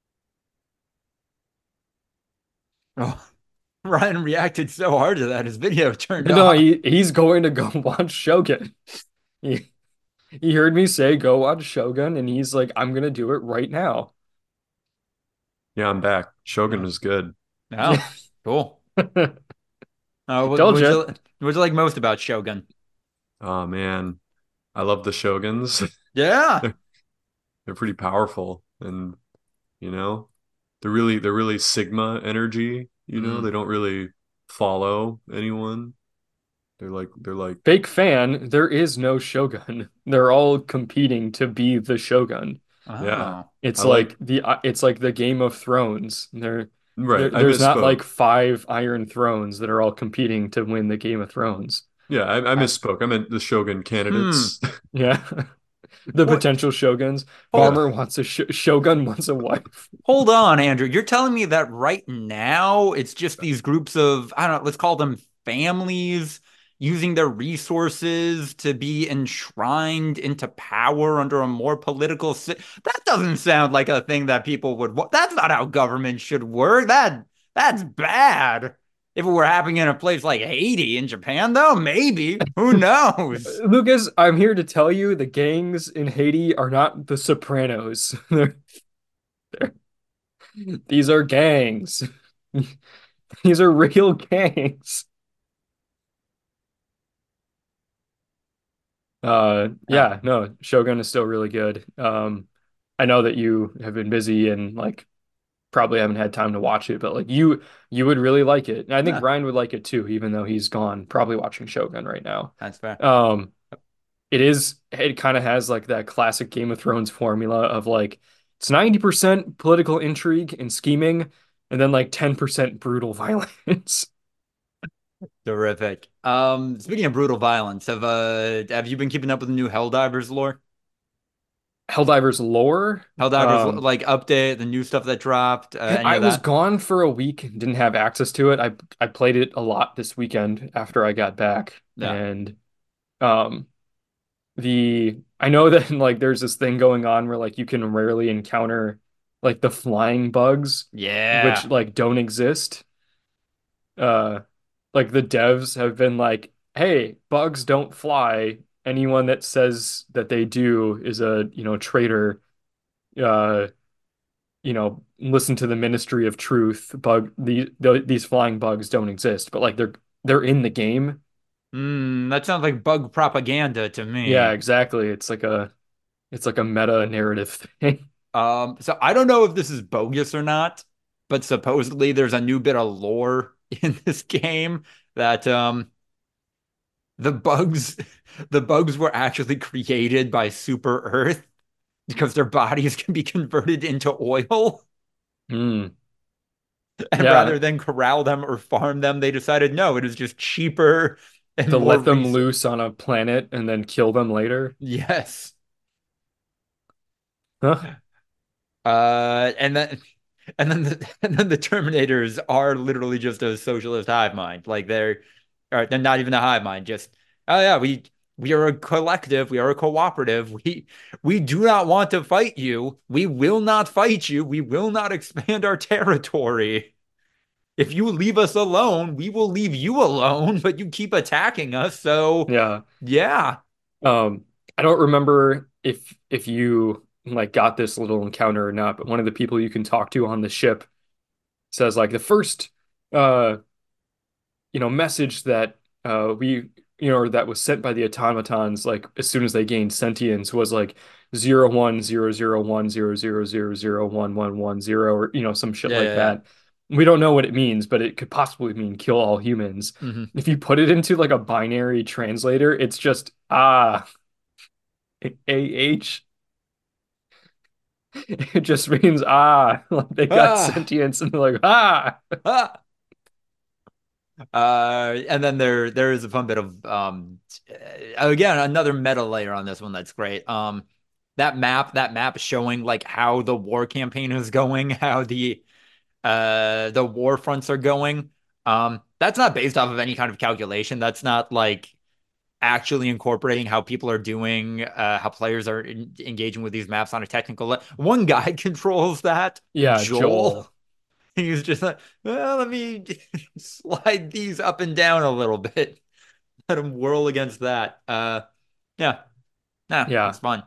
Oh, Ryan reacted so hard to that, his video turned No, off. he he's going to go watch Shogun. He he heard me say go watch Shogun, and he's like, I'm gonna do it right now. Yeah, I'm back. Shogun was good. Oh, cool. Uh, what Told would you. you what you like most about Shogun? Oh man, I love the Shoguns. Yeah. they're, they're pretty powerful, and you know, they're really they're really Sigma energy. You know, Mm. they don't really follow anyone. They're like they're like Fake fan, there is no Shogun. They're all competing to be the Shogun. yeah. Oh. It's I like like the uh, it's like the Game of Thrones. There, right. there I there's not like misspoke. five Iron Thrones that are all competing to win the Game of Thrones. Yeah, I, I Uh, misspoke. I meant the Shogun hmm. candidates. Yeah. The What? potential Shoguns. Hold, Yeah. Farmer wants a sh Shogun wants a wife. hold on, Andrew. You're telling me that right now it's just these groups of, I don't know, let's call them families using their resources to be enshrined into power under a more political si- that doesn't sound like a thing that people would wa- that's not how government should work. That that's bad. If it were happening in a place like Haiti in Japan, though, maybe. Who knows? Lucas, I'm here to tell you the gangs in Haiti are not the Sopranos. They're, they're, these are gangs. These are real gangs. Uh, Uh, yeah, no, Shogun is still really good. Um, I know that you have been busy and like probably haven't had time to watch it, but like you you would really like it. And I think yeah, Ryan would like it too, even though he's gone, probably watching Shogun right now. that's fair. Um, it is it kind of has like that classic Game of Thrones formula of like it's ninety percent political intrigue and scheming and then like ten percent brutal violence. Terrific. Um, speaking of brutal violence, have uh have you been keeping up with the new Helldivers lore? Helldivers lore. Helldivers Um, like update, the new stuff that dropped, uh, any I of was that? gone for a week, didn't have access to it. I I played it a lot this weekend after I got back, Yeah. and um, the I know that like there's this thing going on where like you can rarely encounter like the flying bugs, which Yeah. like don't exist. Uh, like the devs have been like, hey, bugs don't fly. Anyone that says that they do is a, you know, traitor. Uh, you know, listen to the Ministry of Truth. Bug the, the these flying bugs don't exist, but like they're they're in the game. Hmm, that sounds like bug propaganda to Yeah, me. exactly. It's like a it's like a meta narrative thing. Um, so I don't know if this is bogus or not, but supposedly there's a new bit of lore in this game that um the bugs the bugs were actually created by Super Earth because their bodies can be converted into oil. Hmm. And Yeah, rather than corral them or farm them, they decided no, it is just cheaper and to more let them resource. loose on a planet and then kill them later. Yes. Huh? Uh, and then and then the and then the Terminators are literally just a socialist hive mind. Like they're or they're not even a hive mind, just oh yeah, we we are a collective, we are a cooperative. We we do not want to fight you. We will not fight you. We will not expand our territory. If you leave us alone, we will leave you alone, but you keep attacking us. So, Yeah. yeah. Um, I don't remember if if you like got this little encounter or not, but one of the people you can talk to on the ship says like the first uh you know message that uh we you know or that was sent by the automatons like as soon as they gained sentience was like zero one zero zero one zero zero zero zero one one one zero or you know some shit Yeah, like yeah, yeah. that. We don't know what it means, but it could possibly mean kill all humans. Hmm. If you put it into like a binary translator, it's just ah A H. It just means ah, like they got Ah, sentience and they're like ah. ah. Uh, and then there there is a fun bit of um again another meta layer on this one that's great. Um, that map that map showing like how the war campaign is going, how the uh the war fronts are going. Um, that's not based off of any kind of calculation. That's not like actually incorporating how people are doing, uh, how players are in engaging with these maps on a technical level. One guy controls that, Yeah, Joel. Joel. He's just like, well, let me slide these up and down a little bit. Let him whirl against that. Uh, yeah, nah, it's Yeah, fun.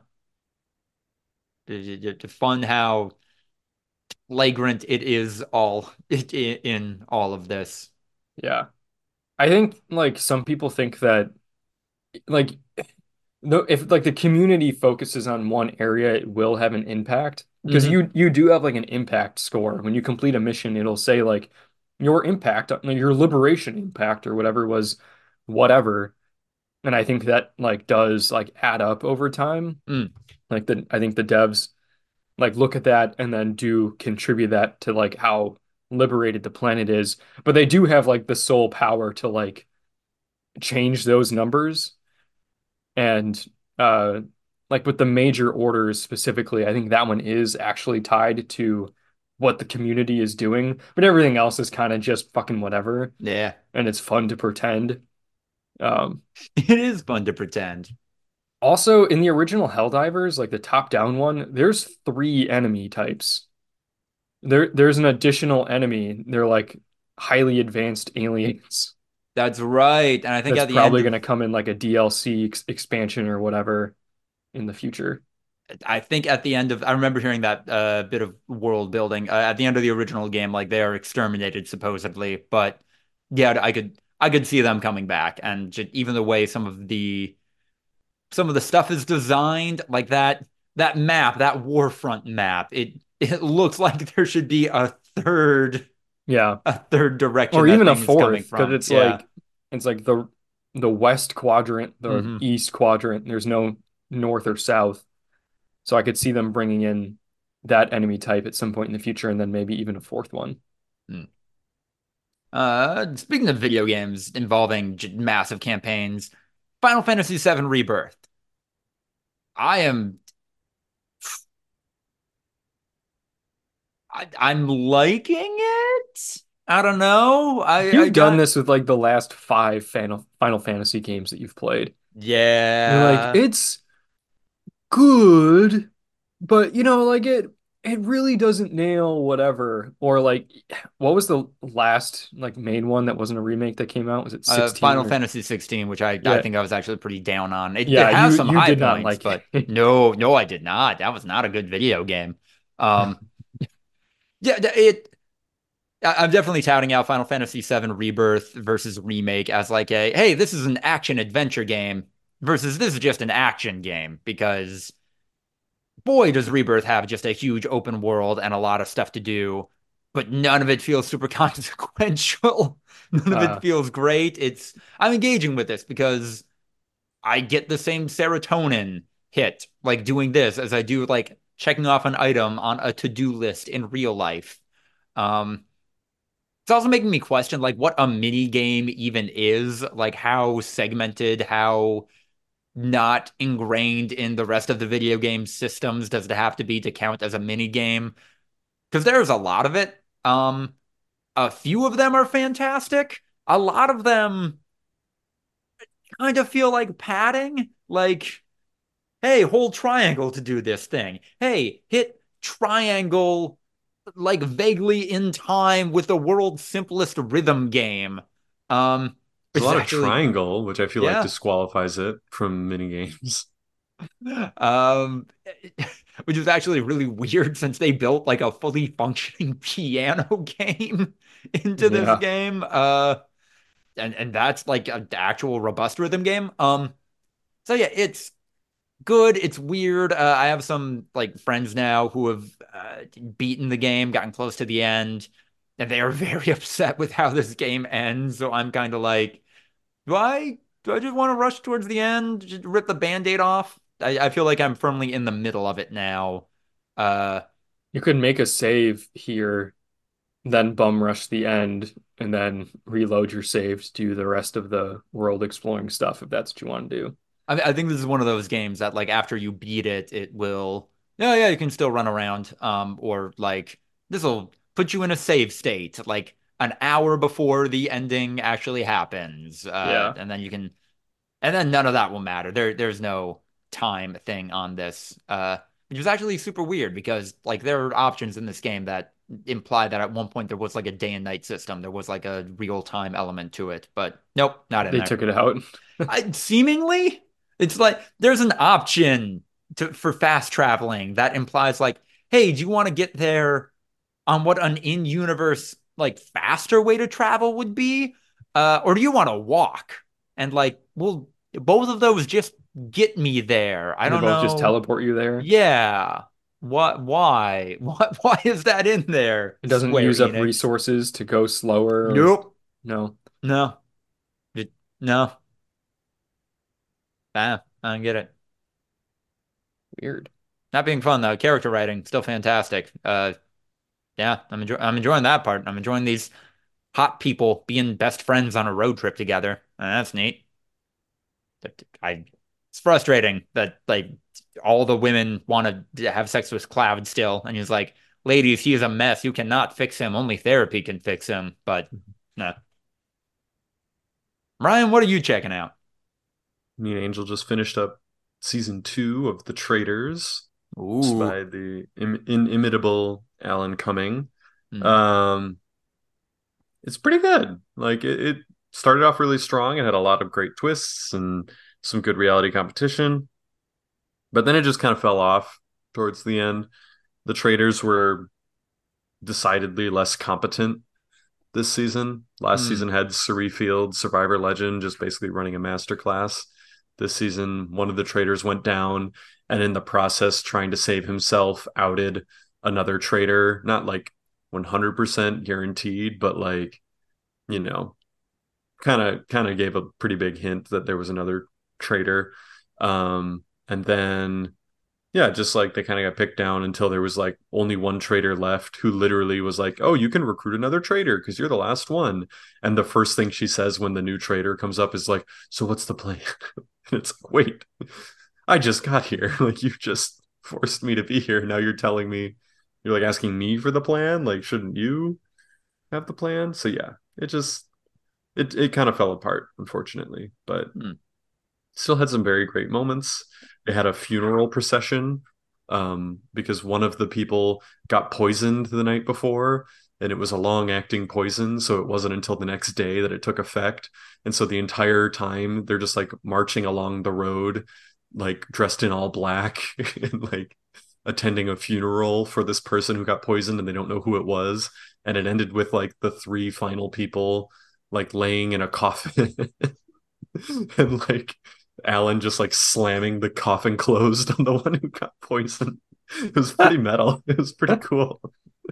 It's fun how flagrant it is all it, in all of this. yeah. I think like some people think that like no if like the community focuses on one area, it will have an impact because Hmm. you you do have like an impact score. When you complete a mission, it'll say like your impact, your liberation impact or whatever was whatever. And I think that like does like add up over time. Mm. Like the I think the devs like look at that and then do contribute that to like how liberated the planet is. But they do have like the sole power to like change those numbers and uh like with the major orders specifically, I think that one is actually tied to what the community is doing, but everything else is kind of just fucking whatever, Yeah, and it's fun to pretend. Um, it is fun to pretend. Also in the original Helldivers, like the top-down one, there's three enemy types. There, there's an additional enemy. They're like highly advanced aliens. That's right. And I think That's at the end probably going of to come in like a D L C ex expansion or whatever in the future. I think at the end of, I remember hearing that uh, bit of world building uh, at the end of the original game, like they are exterminated supposedly, but yeah, I could I could see them coming back, and just, even the way some of the some of the stuff is designed, like that that map, that Warfront map, it it looks like there should be a third Yeah. a third direction Or that even a thing is coming fourth, because from. it's Yeah, like it's like the the west quadrant, the Hmm. east quadrant. There's no north or south. So I could see them bringing in that enemy type at some point in the future, and then maybe even a fourth one. Uh, speaking of video games involving j- massive campaigns, Final Fantasy seven Rebirth. I am I, I'm liking it. I don't know. I I You've done got this with like the last five Final Final Fantasy games that you've played. You're like, yeah. it's good, but you know, like it it really doesn't nail whatever. Or like, what was the last like main one that wasn't a remake that came out? Was it Uh, Final sixteen or Fantasy sixteen, which I I yeah, think I was actually pretty down on. It it yeah, has you some you high did not points, like but it. no, no, I did not. That was not a good video game. Um, yeah, it. I- I'm definitely touting out Final Fantasy seven Rebirth versus Remake as like a, hey, this is an action adventure game versus this is just an action game because boy, does Rebirth have just a huge open world and a lot of stuff to do, but none of it feels super consequential. None of it Uh, feels great. It's I'm engaging with this because I get the same serotonin hit like doing this as I do like checking off an item on a to-do list in real life. Um, it's also making me question like what a mini game even is, like how segmented, how not ingrained in the rest of the video game systems does it have to be to count as a mini game? Because there's a lot of it. Um, a few of them are fantastic. A lot of them kind of feel like padding. Like, hey, hold triangle to do this thing. Hey, hit triangle like vaguely in time with the world's simplest rhythm game. Um, There's which a is lot of actually, triangle, which I feel like yeah. disqualifies it from mini games. Um, which is actually really weird since they built like a fully functioning piano game into this yeah. game. Uh, and and that's like an actual robust rhythm game. Um, so yeah, it's good. It's weird. Uh, I have some like friends now who have uh, beaten the game, gotten close to the end, and they are very upset with how this game ends. So I'm kind of like, do I do I just want to rush towards the end, just rip the band-aid off? I, I feel like I'm firmly in the middle of it now. Uh, You could make a save here, then bum rush the end, and then reload your save to do the rest of the world exploring stuff if that's what you want to do. I, I think this is one of those games that like after you beat it, it will, yeah, yeah, you can still run around. Um, or like this will put you in a save state, like an hour before the ending actually happens. Uh, Yeah. and then you can and then none of that will matter. There, there's no time thing on this, uh, which is actually super weird because like there are options in this game that imply that at one point there was like a day and night system. There was like a real time element to it, but nope, not in They there. took it out. I, seemingly, it's like there's an option to for fast traveling that implies like, hey, do you want to get there on what an in-universe like faster way to travel would be, uh, or do you want to walk? And like, well, both of those just get me there. I They don't both just know. teleport you there. Yeah. What? Why? What? Why is that in there? It doesn't Square use up Enix. resources to go slower or Nope. no. No. It- no. Ah, I don't get it. Weird. Not being fun though. Character writing still fantastic. Uh, yeah, I'm enjoy I'm enjoying that part. I'm enjoying these hot people being best friends on a road trip together. Uh, that's neat. I it's frustrating that like all the women want to have sex with Cloud still, and he's like, "Ladies, he is a mess. You cannot fix him. Only therapy can fix him." But no, Ryan, what are you checking out? Me and Angel just finished up season two of The Traitors Ooh, by the im inimitable Alan Cumming. hmm. Um, it's pretty good. Like it, it started off really strong. It had a lot of great twists and some good reality competition, but then it just kind of fell off towards the end. The Traitors were decidedly less competent this season. Last Hmm. season had Suri Field, Survivor Legend, just basically running a masterclass. This season, one of the traders went down, and in the process, trying to save himself, outed another trader. Not like one hundred percent guaranteed, but like, you know, kind of kind of gave a pretty big hint that there was another traitor. Um, and then yeah, just like they kind of got picked down until there was like only one traitor left who literally was like, "Oh, you can recruit another traitor because you're the last one." And the first thing she says when the new traitor comes up is like, "So what's the plan?" And it's like, "Wait, I just got here. Like you just forced me to be here. Now you're telling me you're like asking me for the plan? Like shouldn't you have the plan?" So yeah, it just it it kind of fell apart, unfortunately, but Hmm. still had some very great moments. It had a funeral procession um, because one of the people got poisoned the night before, and it was a long acting poison. So it wasn't until the next day that it took effect. And so the entire time they're just like marching along the road, like dressed in all black and like attending a funeral for this person who got poisoned and they don't know who it was. And it ended with like the three final people like laying in a coffin and like Alan just like slamming the coffin closed on the one who got poisoned. It was pretty metal. It was pretty cool.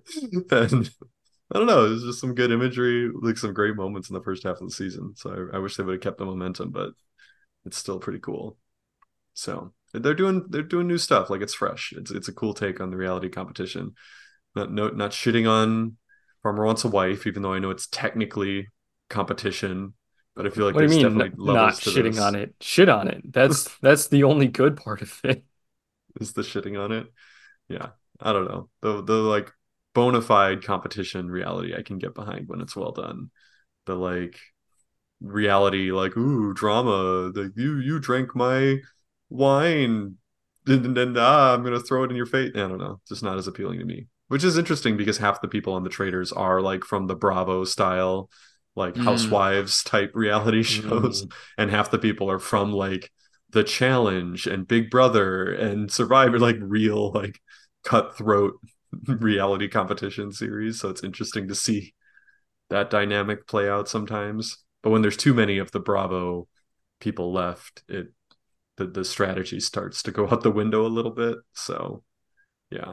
And I don't know, it was just some good imagery, like some great moments in the first half of the season. So I, I wish they would have kept the momentum, but it's still pretty cool. So they're doing they're doing new stuff. Like it's fresh. It's it's a cool take on the reality competition. Not no not shitting on Farmer Wants a Wife, even though I know it's technically competition. But I feel like What do you there's mean definitely n- not levels to shitting on this. it? Shit on it. That's that's the only good part of it. Is the shitting on it? Yeah, I don't know. The the like bona fide competition reality I can get behind when it's well done. The like reality, like ooh drama, like you you drank my wine, and then ah, I'm gonna throw it in your face. I don't know, just not as appealing to me. Which is interesting because half the people on the Traders are like from the Bravo style, like Mm. housewives type reality shows, Mm. and half the people are from like The Challenge and Big Brother and Survivor, like real like cutthroat reality competition series. So it's interesting to see that dynamic play out sometimes. But when there's too many of the Bravo people left, it the, the strategy starts to go out the window a little bit. So yeah,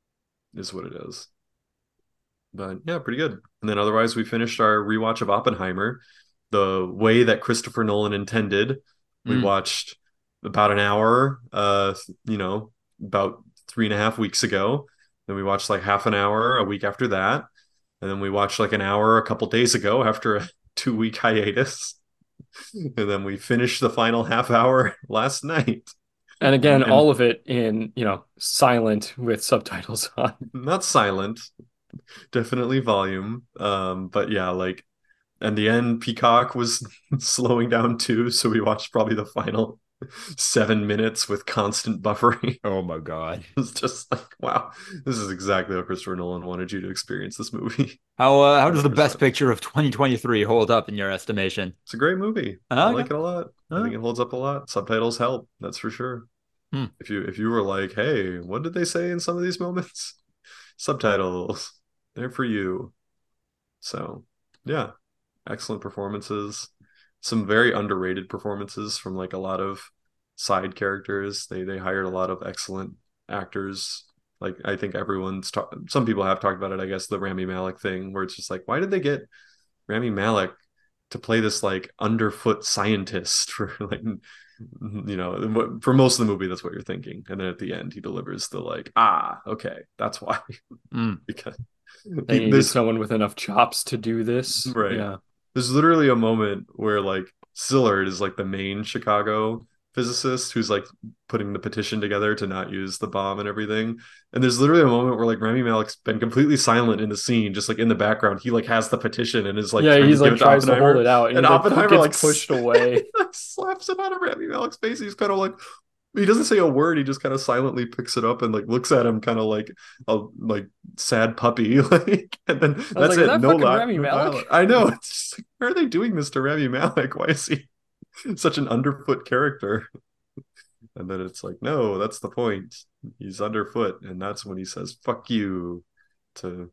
is what it is. But yeah, pretty good. And then otherwise we finished our rewatch of Oppenheimer the way that Christopher Nolan intended. We Mm. watched about an hour, uh, you know, about three and a half weeks ago. Then we watched like half an hour a week after that. And then we watched like an hour a couple days ago after a two week hiatus. And then we finished the final half hour last night. And again, And all of it in, you know, silent with subtitles on. not silent, definitely volume. Um, but yeah, like and the end Peacock was slowing down too, so we watched probably the final seven minutes with constant buffering. Oh my God. It's just like, wow, this is exactly how Christopher Nolan wanted you to experience this movie. How uh, how does the best one hundred percent. picture of twenty twenty-three hold up in your estimation? It's a great movie. I Oh, okay. like it a lot. I Uh, think it holds up a lot. Subtitles help, that's for sure. hmm. If you if you were like, hey, what did they say in some of these moments? Subtitles, they're for you. So yeah, excellent performances. Some very underrated performances from like a lot of side characters. They they hired a lot of excellent actors. Like I think everyone's ta- some people have talked about it. I guess the Rami Malek thing, where it's just like, why did they get Rami Malek to play this like underfoot scientist for like you know for most of the movie? That's what you're thinking, and then at the end he delivers the like, ah, okay, that's why. Mm. Because They he, needed this someone with enough chops to do this. right. Yeah. There's literally a moment where like Sillard is like the main Chicago physicist who's like putting the petition together to not use the bomb and everything. And there's literally a moment where like Rami Malek's been completely silent in the scene, just like in the background. He like has the petition and is like Yeah, trying to he's give like it to tries to hold Oppenheimer. it out and And he like pu- Oppenheimer gets like pushed away. slaps it out of Rami Malek's face. He's kind of like he doesn't say a word. He just kind of silently picks it up and like looks at him kind of like a like sad puppy. Like and then I was that's like, is it. that No fucking li- Rami no dialogue. Malek? I know. It's just like, why are they doing this to Rami Malek? Why is he such an underfoot character? And then it's like, no, that's the point. He's underfoot, and that's when he says "fuck you" to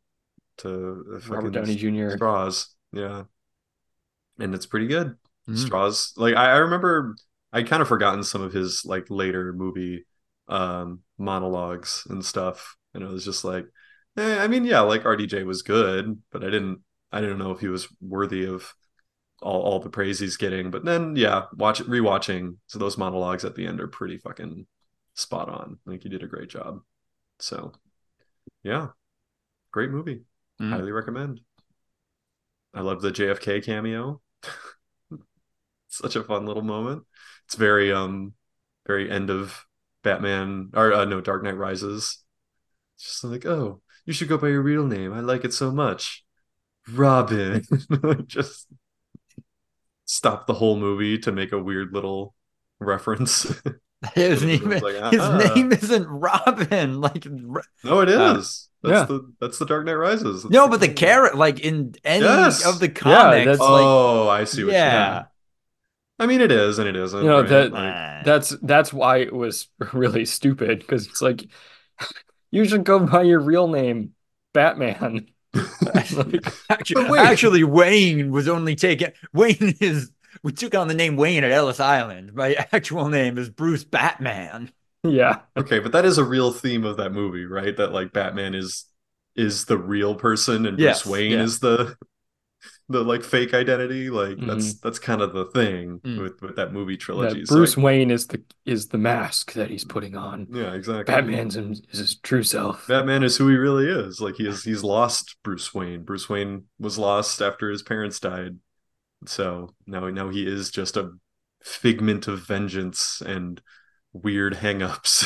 to Robert fucking Downey Junior Straws. Yeah, and it's pretty good. Mm. Straws, like I, I remember, I kind of forgotten some of his like later movie um monologues and stuff, and it was just like, eh, I mean, yeah, like R D J was good, but I didn't, I didn't know if he was worthy of all, all the praise he's getting. But then, yeah, watch rewatching. So those monologues at the end are pretty fucking spot on. I think he did a great job. So, yeah, great movie. Mm. Highly recommend. I love the J F K cameo. Such a fun little moment. It's very um very end of Batman or uh, no Dark Knight Rises. It's just like, oh, you should go by your real name. I like it so much. Robin. Just stop the whole movie to make a weird little reference. His name, like, uh-huh. his name isn't Robin. Like, no, it is. Uh, that's yeah. the that's the Dark Knight Rises. That's no, the but the carrot, like in any yes. of the comics, yeah, like, oh, I see what yeah. you mean. I mean, it is and it isn't. You know right? that like, that's that's why it was really stupid because it's like you should go by your real name, Batman. like, actually, actually, Wayne was only taken. Wayne is. We took on the name Wayne at Ellis Island. My actual name is Bruce Batman. Yeah. Okay, but that is a real theme of that movie, right? That like Batman is is the real person and Bruce yes, Wayne yeah. is the the like fake identity. Like mm-hmm. that's that's kind of the thing mm. with with that movie trilogy. That Bruce so, Wayne is the is the mask that he's putting on. Yeah, exactly. Batman's is his true self. Batman is who he really is. Like he is he's lost Bruce Wayne. Bruce Wayne was lost after his parents died. So now now he is just a figment of vengeance and weird hangups.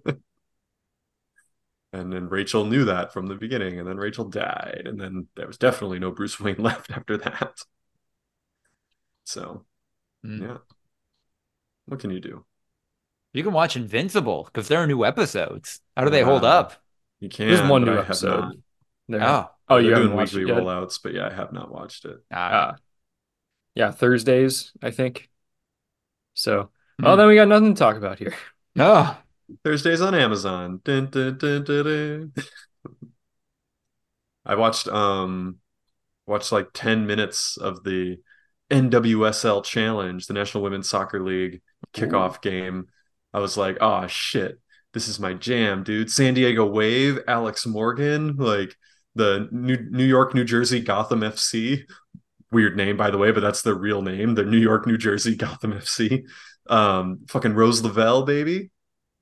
And then Rachel knew that from the beginning, and then Rachel died, and then there was definitely no Bruce Wayne left after that. So, mm. yeah. What can you do? You can watch Invincible because there are new episodes. How do they uh, hold up? You can. There's one new I episode. Oh, oh, you're doing weekly rollouts, but yeah, I have not watched it. Uh, yeah, Thursdays, I think. So, mm. well, then we got nothing to talk about here. No. Thursdays on Amazon. Dun, dun, dun, dun, dun. I watched um watched like ten minutes of the N W S L Challenge, the National Women's Soccer League kickoff Ooh. game. I was like, oh shit, this is my jam, dude. San Diego Wave, Alex Morgan, like the New New York, New Jersey Gotham F C. Weird name, by the way, but that's their real name. The New York, New Jersey Gotham F C. Um, fucking Rose Lavelle, baby.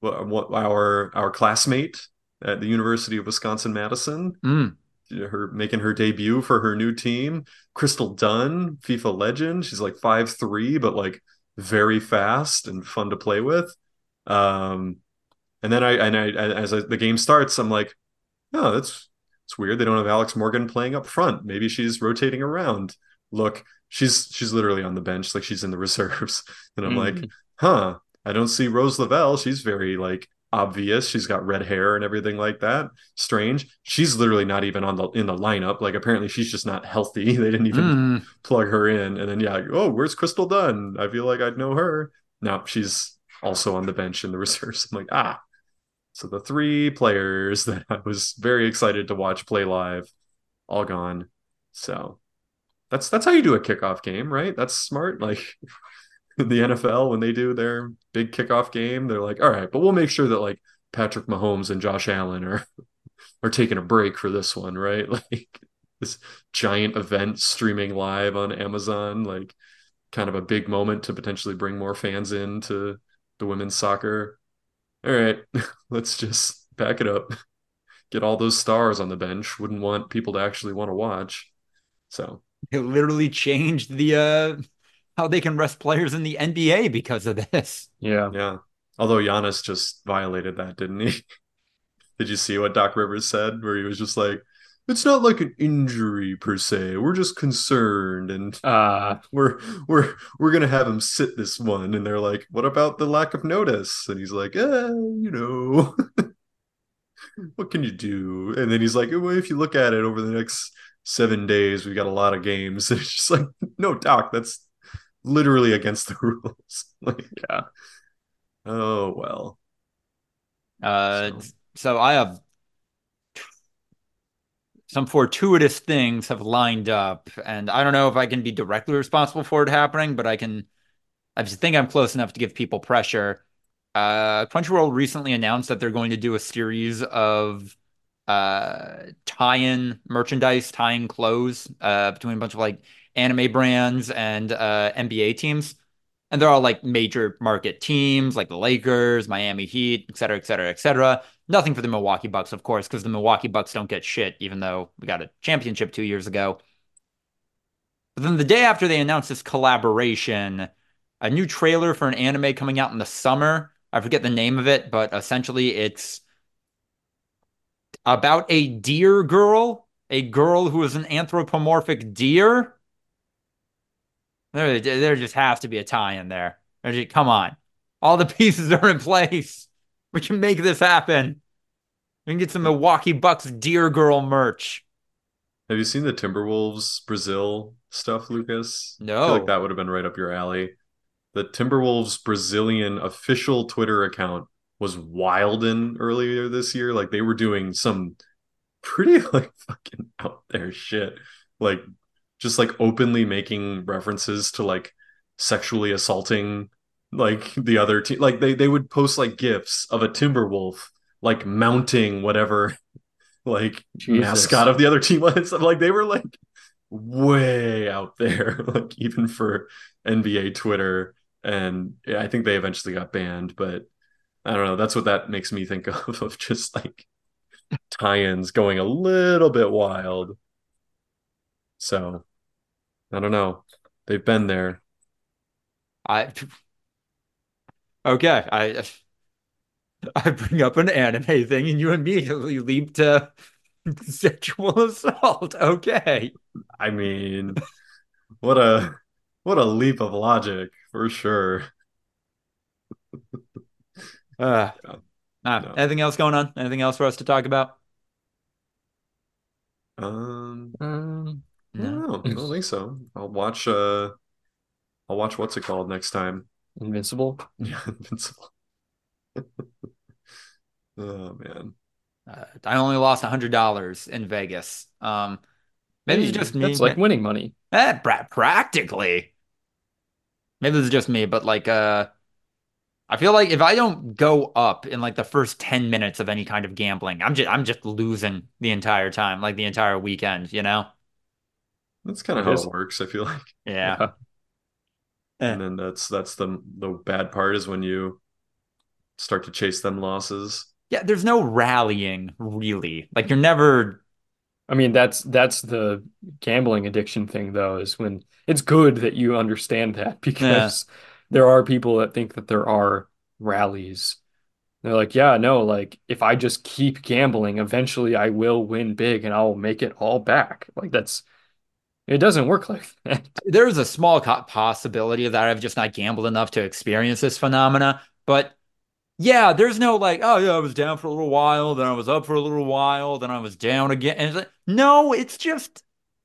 Our our classmate at the University of Wisconsin-Madison, mm. her making her debut for her new team. Crystal Dunn, FIFA legend. She's like five three, but like very fast and fun to play with. Um, and then I and I as I, the game starts, I'm like, oh, that's it's weird. They don't have Alex Morgan playing up front. Maybe she's rotating around. Look, she's she's literally on the bench, like she's in the reserves, and I'm mm. like, huh. I don't see Rose Lavelle. She's very like obvious. She's got red hair and everything like that. Strange. She's literally not even on the in the lineup. Like apparently she's just not healthy. They didn't even mm. plug her in. And then yeah, oh, where's Crystal Dunn? I feel like I'd know her. No, she's also on the bench in the reserves. I'm like, ah. So the three players that I was very excited to watch play live, all gone. So that's that's how you do a kickoff game, right? That's smart. Like in the N F L, when they do their big kickoff game, they're like, all right, but we'll make sure that like Patrick Mahomes and Josh Allen are are taking a break for this one, right? Like this giant event streaming live on Amazon, like kind of a big moment to potentially bring more fans into the women's soccer. All right, let's just back it up. Get all those stars on the bench. Wouldn't want people to actually want to watch. So it literally changed the uh how they can rest players in the N B A because of this. Yeah. Yeah. Although Giannis just violated that, didn't he? Did you see what Doc Rivers said? Where he was just like, it's not like an injury per se. We're just concerned. And uh, we're we're we're gonna have him sit this one. And they're like, what about the lack of notice? And he's like, eh, you know, what can you do? And then he's like, well, if you look at it over the next seven days, we've got a lot of games. And it's just like, no, Doc, that's literally against the rules. Like, yeah. Oh well. Uh, so. so I have some fortuitous things have lined up, and I don't know if I can be directly responsible for it happening, but I can. I just think I'm close enough to give people pressure. Uh, Crunchyroll recently announced that they're going to do a series of uh tie-in merchandise, tie-in clothes uh between a bunch of like anime brands and uh, N B A teams. And they're all like major market teams like the Lakers, Miami Heat, et cetera, et cetera, et cetera. Nothing for the Milwaukee Bucks, of course, because the Milwaukee Bucks don't get shit, even though we got a championship two years ago. But then the day after they announced this collaboration, a new trailer for an anime coming out in the summer. I forget the name of it, but essentially it's about a deer girl, a girl who is an anthropomorphic deer. There, there just has to be a tie in there. Just, come on. All the pieces are in place. We can make this happen. We can get some Milwaukee Bucks deer girl merch. Have you seen the Timberwolves Brazil stuff, Lucas? No. I feel like that would have been right up your alley. The Timberwolves Brazilian official Twitter account was wildin' earlier this year. Like they were doing some pretty like fucking out there shit. Like just like openly making references to like sexually assaulting like the other team. Like they they would post like gifs of a Timberwolf like mounting whatever like Jesus. mascot of the other team and stuff. Like they were like way out there, like even for N B A Twitter. And yeah, I think they eventually got banned, but I don't know. That's what that makes me think of, of just like tie-ins going a little bit wild. So I don't know. They've been there. I okay. I I bring up an anime thing and you immediately leap to sexual assault. Okay. I mean, what a what a leap of logic for sure. Uh, Yeah, uh, no. Anything else going on? Anything else for us to talk about? Um, Um, no, No. I don't think so. I'll watch uh I'll watch what's it called next time. Invincible. Yeah, Invincible. Oh man. Uh, I only lost a hundred dollars in Vegas. Um, maybe Hey, it's just me. that's like winning money. Eh, pra- practically. Maybe it's just me, but like, uh, I feel like if I don't go up in like the first ten minutes of any kind of gambling, I'm just I'm just losing the entire time, like the entire weekend, you know? That's kind of It how is. it works, I feel like. Yeah. Yeah. Eh. And then that's that's the the bad part is when you start to chase them losses. Yeah, there's no rallying really. Like you're never I mean, that's that's the gambling addiction thing, though, is when it's good that you understand that yeah. because there are people that think that there are rallies. They're like, yeah, no, like if I just keep gambling, eventually I will win big and I'll make it all back. Like that's it doesn't work like that. There's a small co- possibility that I've just not gambled enough to experience this phenomena, but yeah, there's no like, oh yeah, I was down for a little while, then I was up for a little while, then I was down again. And it's like, no, it's just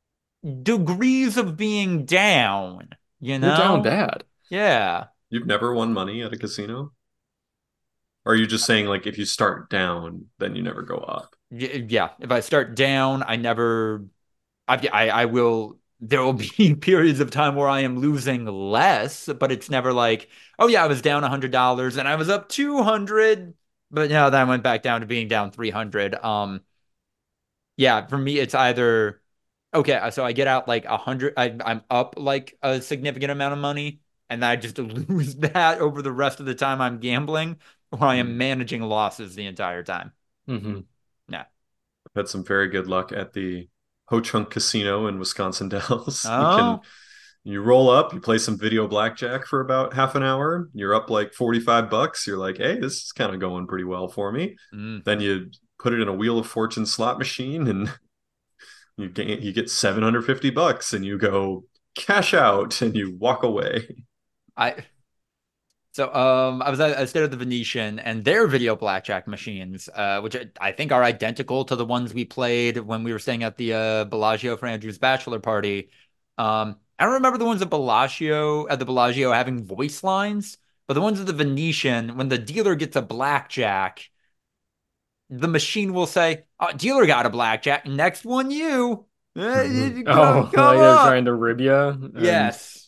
degrees of being down, you You're down know? bad. Yeah. You've never won money at a casino? Or are you just saying like if you start down, then you never go up? Y- Yeah. If I start down, I never, I, I, I will, there will be periods of time where I am losing less, but it's never like, oh yeah, I was down a hundred dollars and I was up two hundred, but yeah, then I went back down to being down three hundred. Um, yeah, for me, it's either okay. So I get out like a hundred. I, I'm up like a significant amount of money, and I just lose that over the rest of the time I'm gambling, or I am Hmm. managing losses the entire time. Hmm. Yeah. I've had some very good luck at the Ho Chunk Casino in Wisconsin Dells. You can Oh. you roll up, you play some video blackjack for about half an hour. You're up like forty-five bucks. You're like, hey, this is kind of going pretty well for me. Mm. Then you put it in a Wheel of Fortune slot machine and you get you get seven hundred fifty bucks and you go cash out and you walk away. I so um I was at, I stayed at the Venetian and their video blackjack machines, uh, which I I think are identical to the ones we played when we were staying at the uh, Bellagio for Andrew's bachelor party. Um, I don't remember the ones at Bellagio at the Bellagio having voice lines, but the ones at the Venetian, when the dealer gets a blackjack, the machine will say, oh, "Dealer got a blackjack. Next one, you. Eh, Oh, Come, like come they're trying up." to rib you and Yes.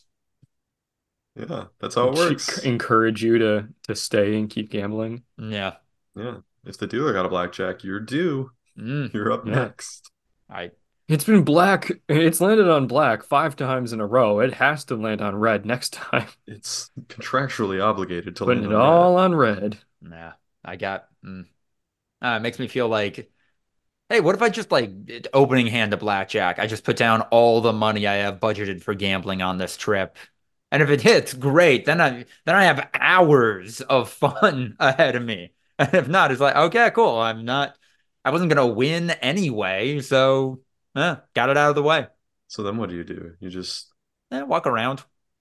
Yeah, that's how it works. encourage you to to stay and keep gambling. Yeah. Yeah. If the dealer got a blackjack, you're due. Mm. You're up Yeah. next. I It's been black. It's landed on black five times in a row. It has to land on red next time. It's contractually obligated to Putting land it on red. all on red. Nah, I got. Mm, uh, it makes me feel like, hey, what if I just like opening hand to blackjack? I just put down all the money I have budgeted for gambling on this trip. And if it hits, great. Then I then I have hours of fun ahead of me. And if not, it's like, okay, cool. I'm not I wasn't gonna win anyway, so eh, got it out of the way. So then what do you do? You just Eh, walk around.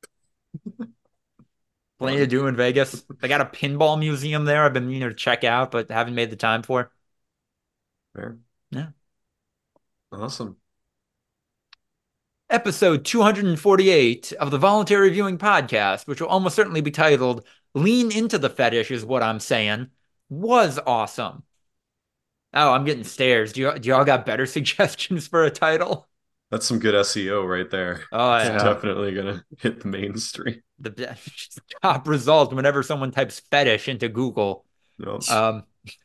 Plenty to fun. do in Vegas. They got a pinball museum there I've been meaning to check out, but haven't made the time for. Fair. Yeah. Awesome. Episode two forty-eight of the Voluntary Viewing Podcast, which will almost certainly be titled Lean Into the Fetish, is what I'm saying, was awesome. Oh, I'm getting stares. Do you do y'all got better suggestions for a title? That's some good S E O right there. Oh It's yeah. Yeah. definitely gonna hit the mainstream. The top result whenever someone types fetish into Google. Nope. Um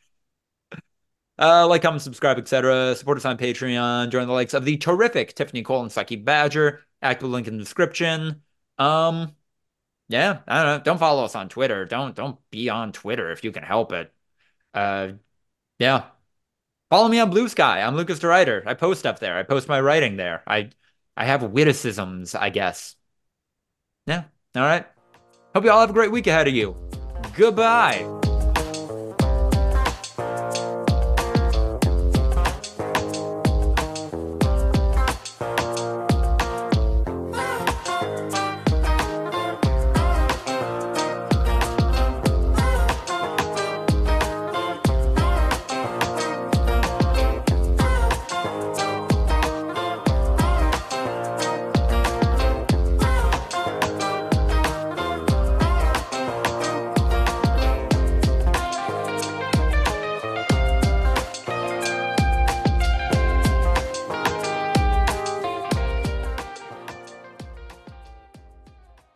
Uh, like, comment, subscribe, et cetera. Support us on Patreon. Join the likes of the terrific Tiffany Cole and Sucky Badger. Active link in the description. Um, yeah, I don't know. Don't follow us on Twitter. Don't don't be on Twitter if you can help it. Uh, yeah. Follow me on Blue Sky. I'm Lucas the Writer. I post stuff there. I post my writing there. I I have witticisms, I guess. Yeah. All right. Hope you all have a great week ahead of you. Goodbye.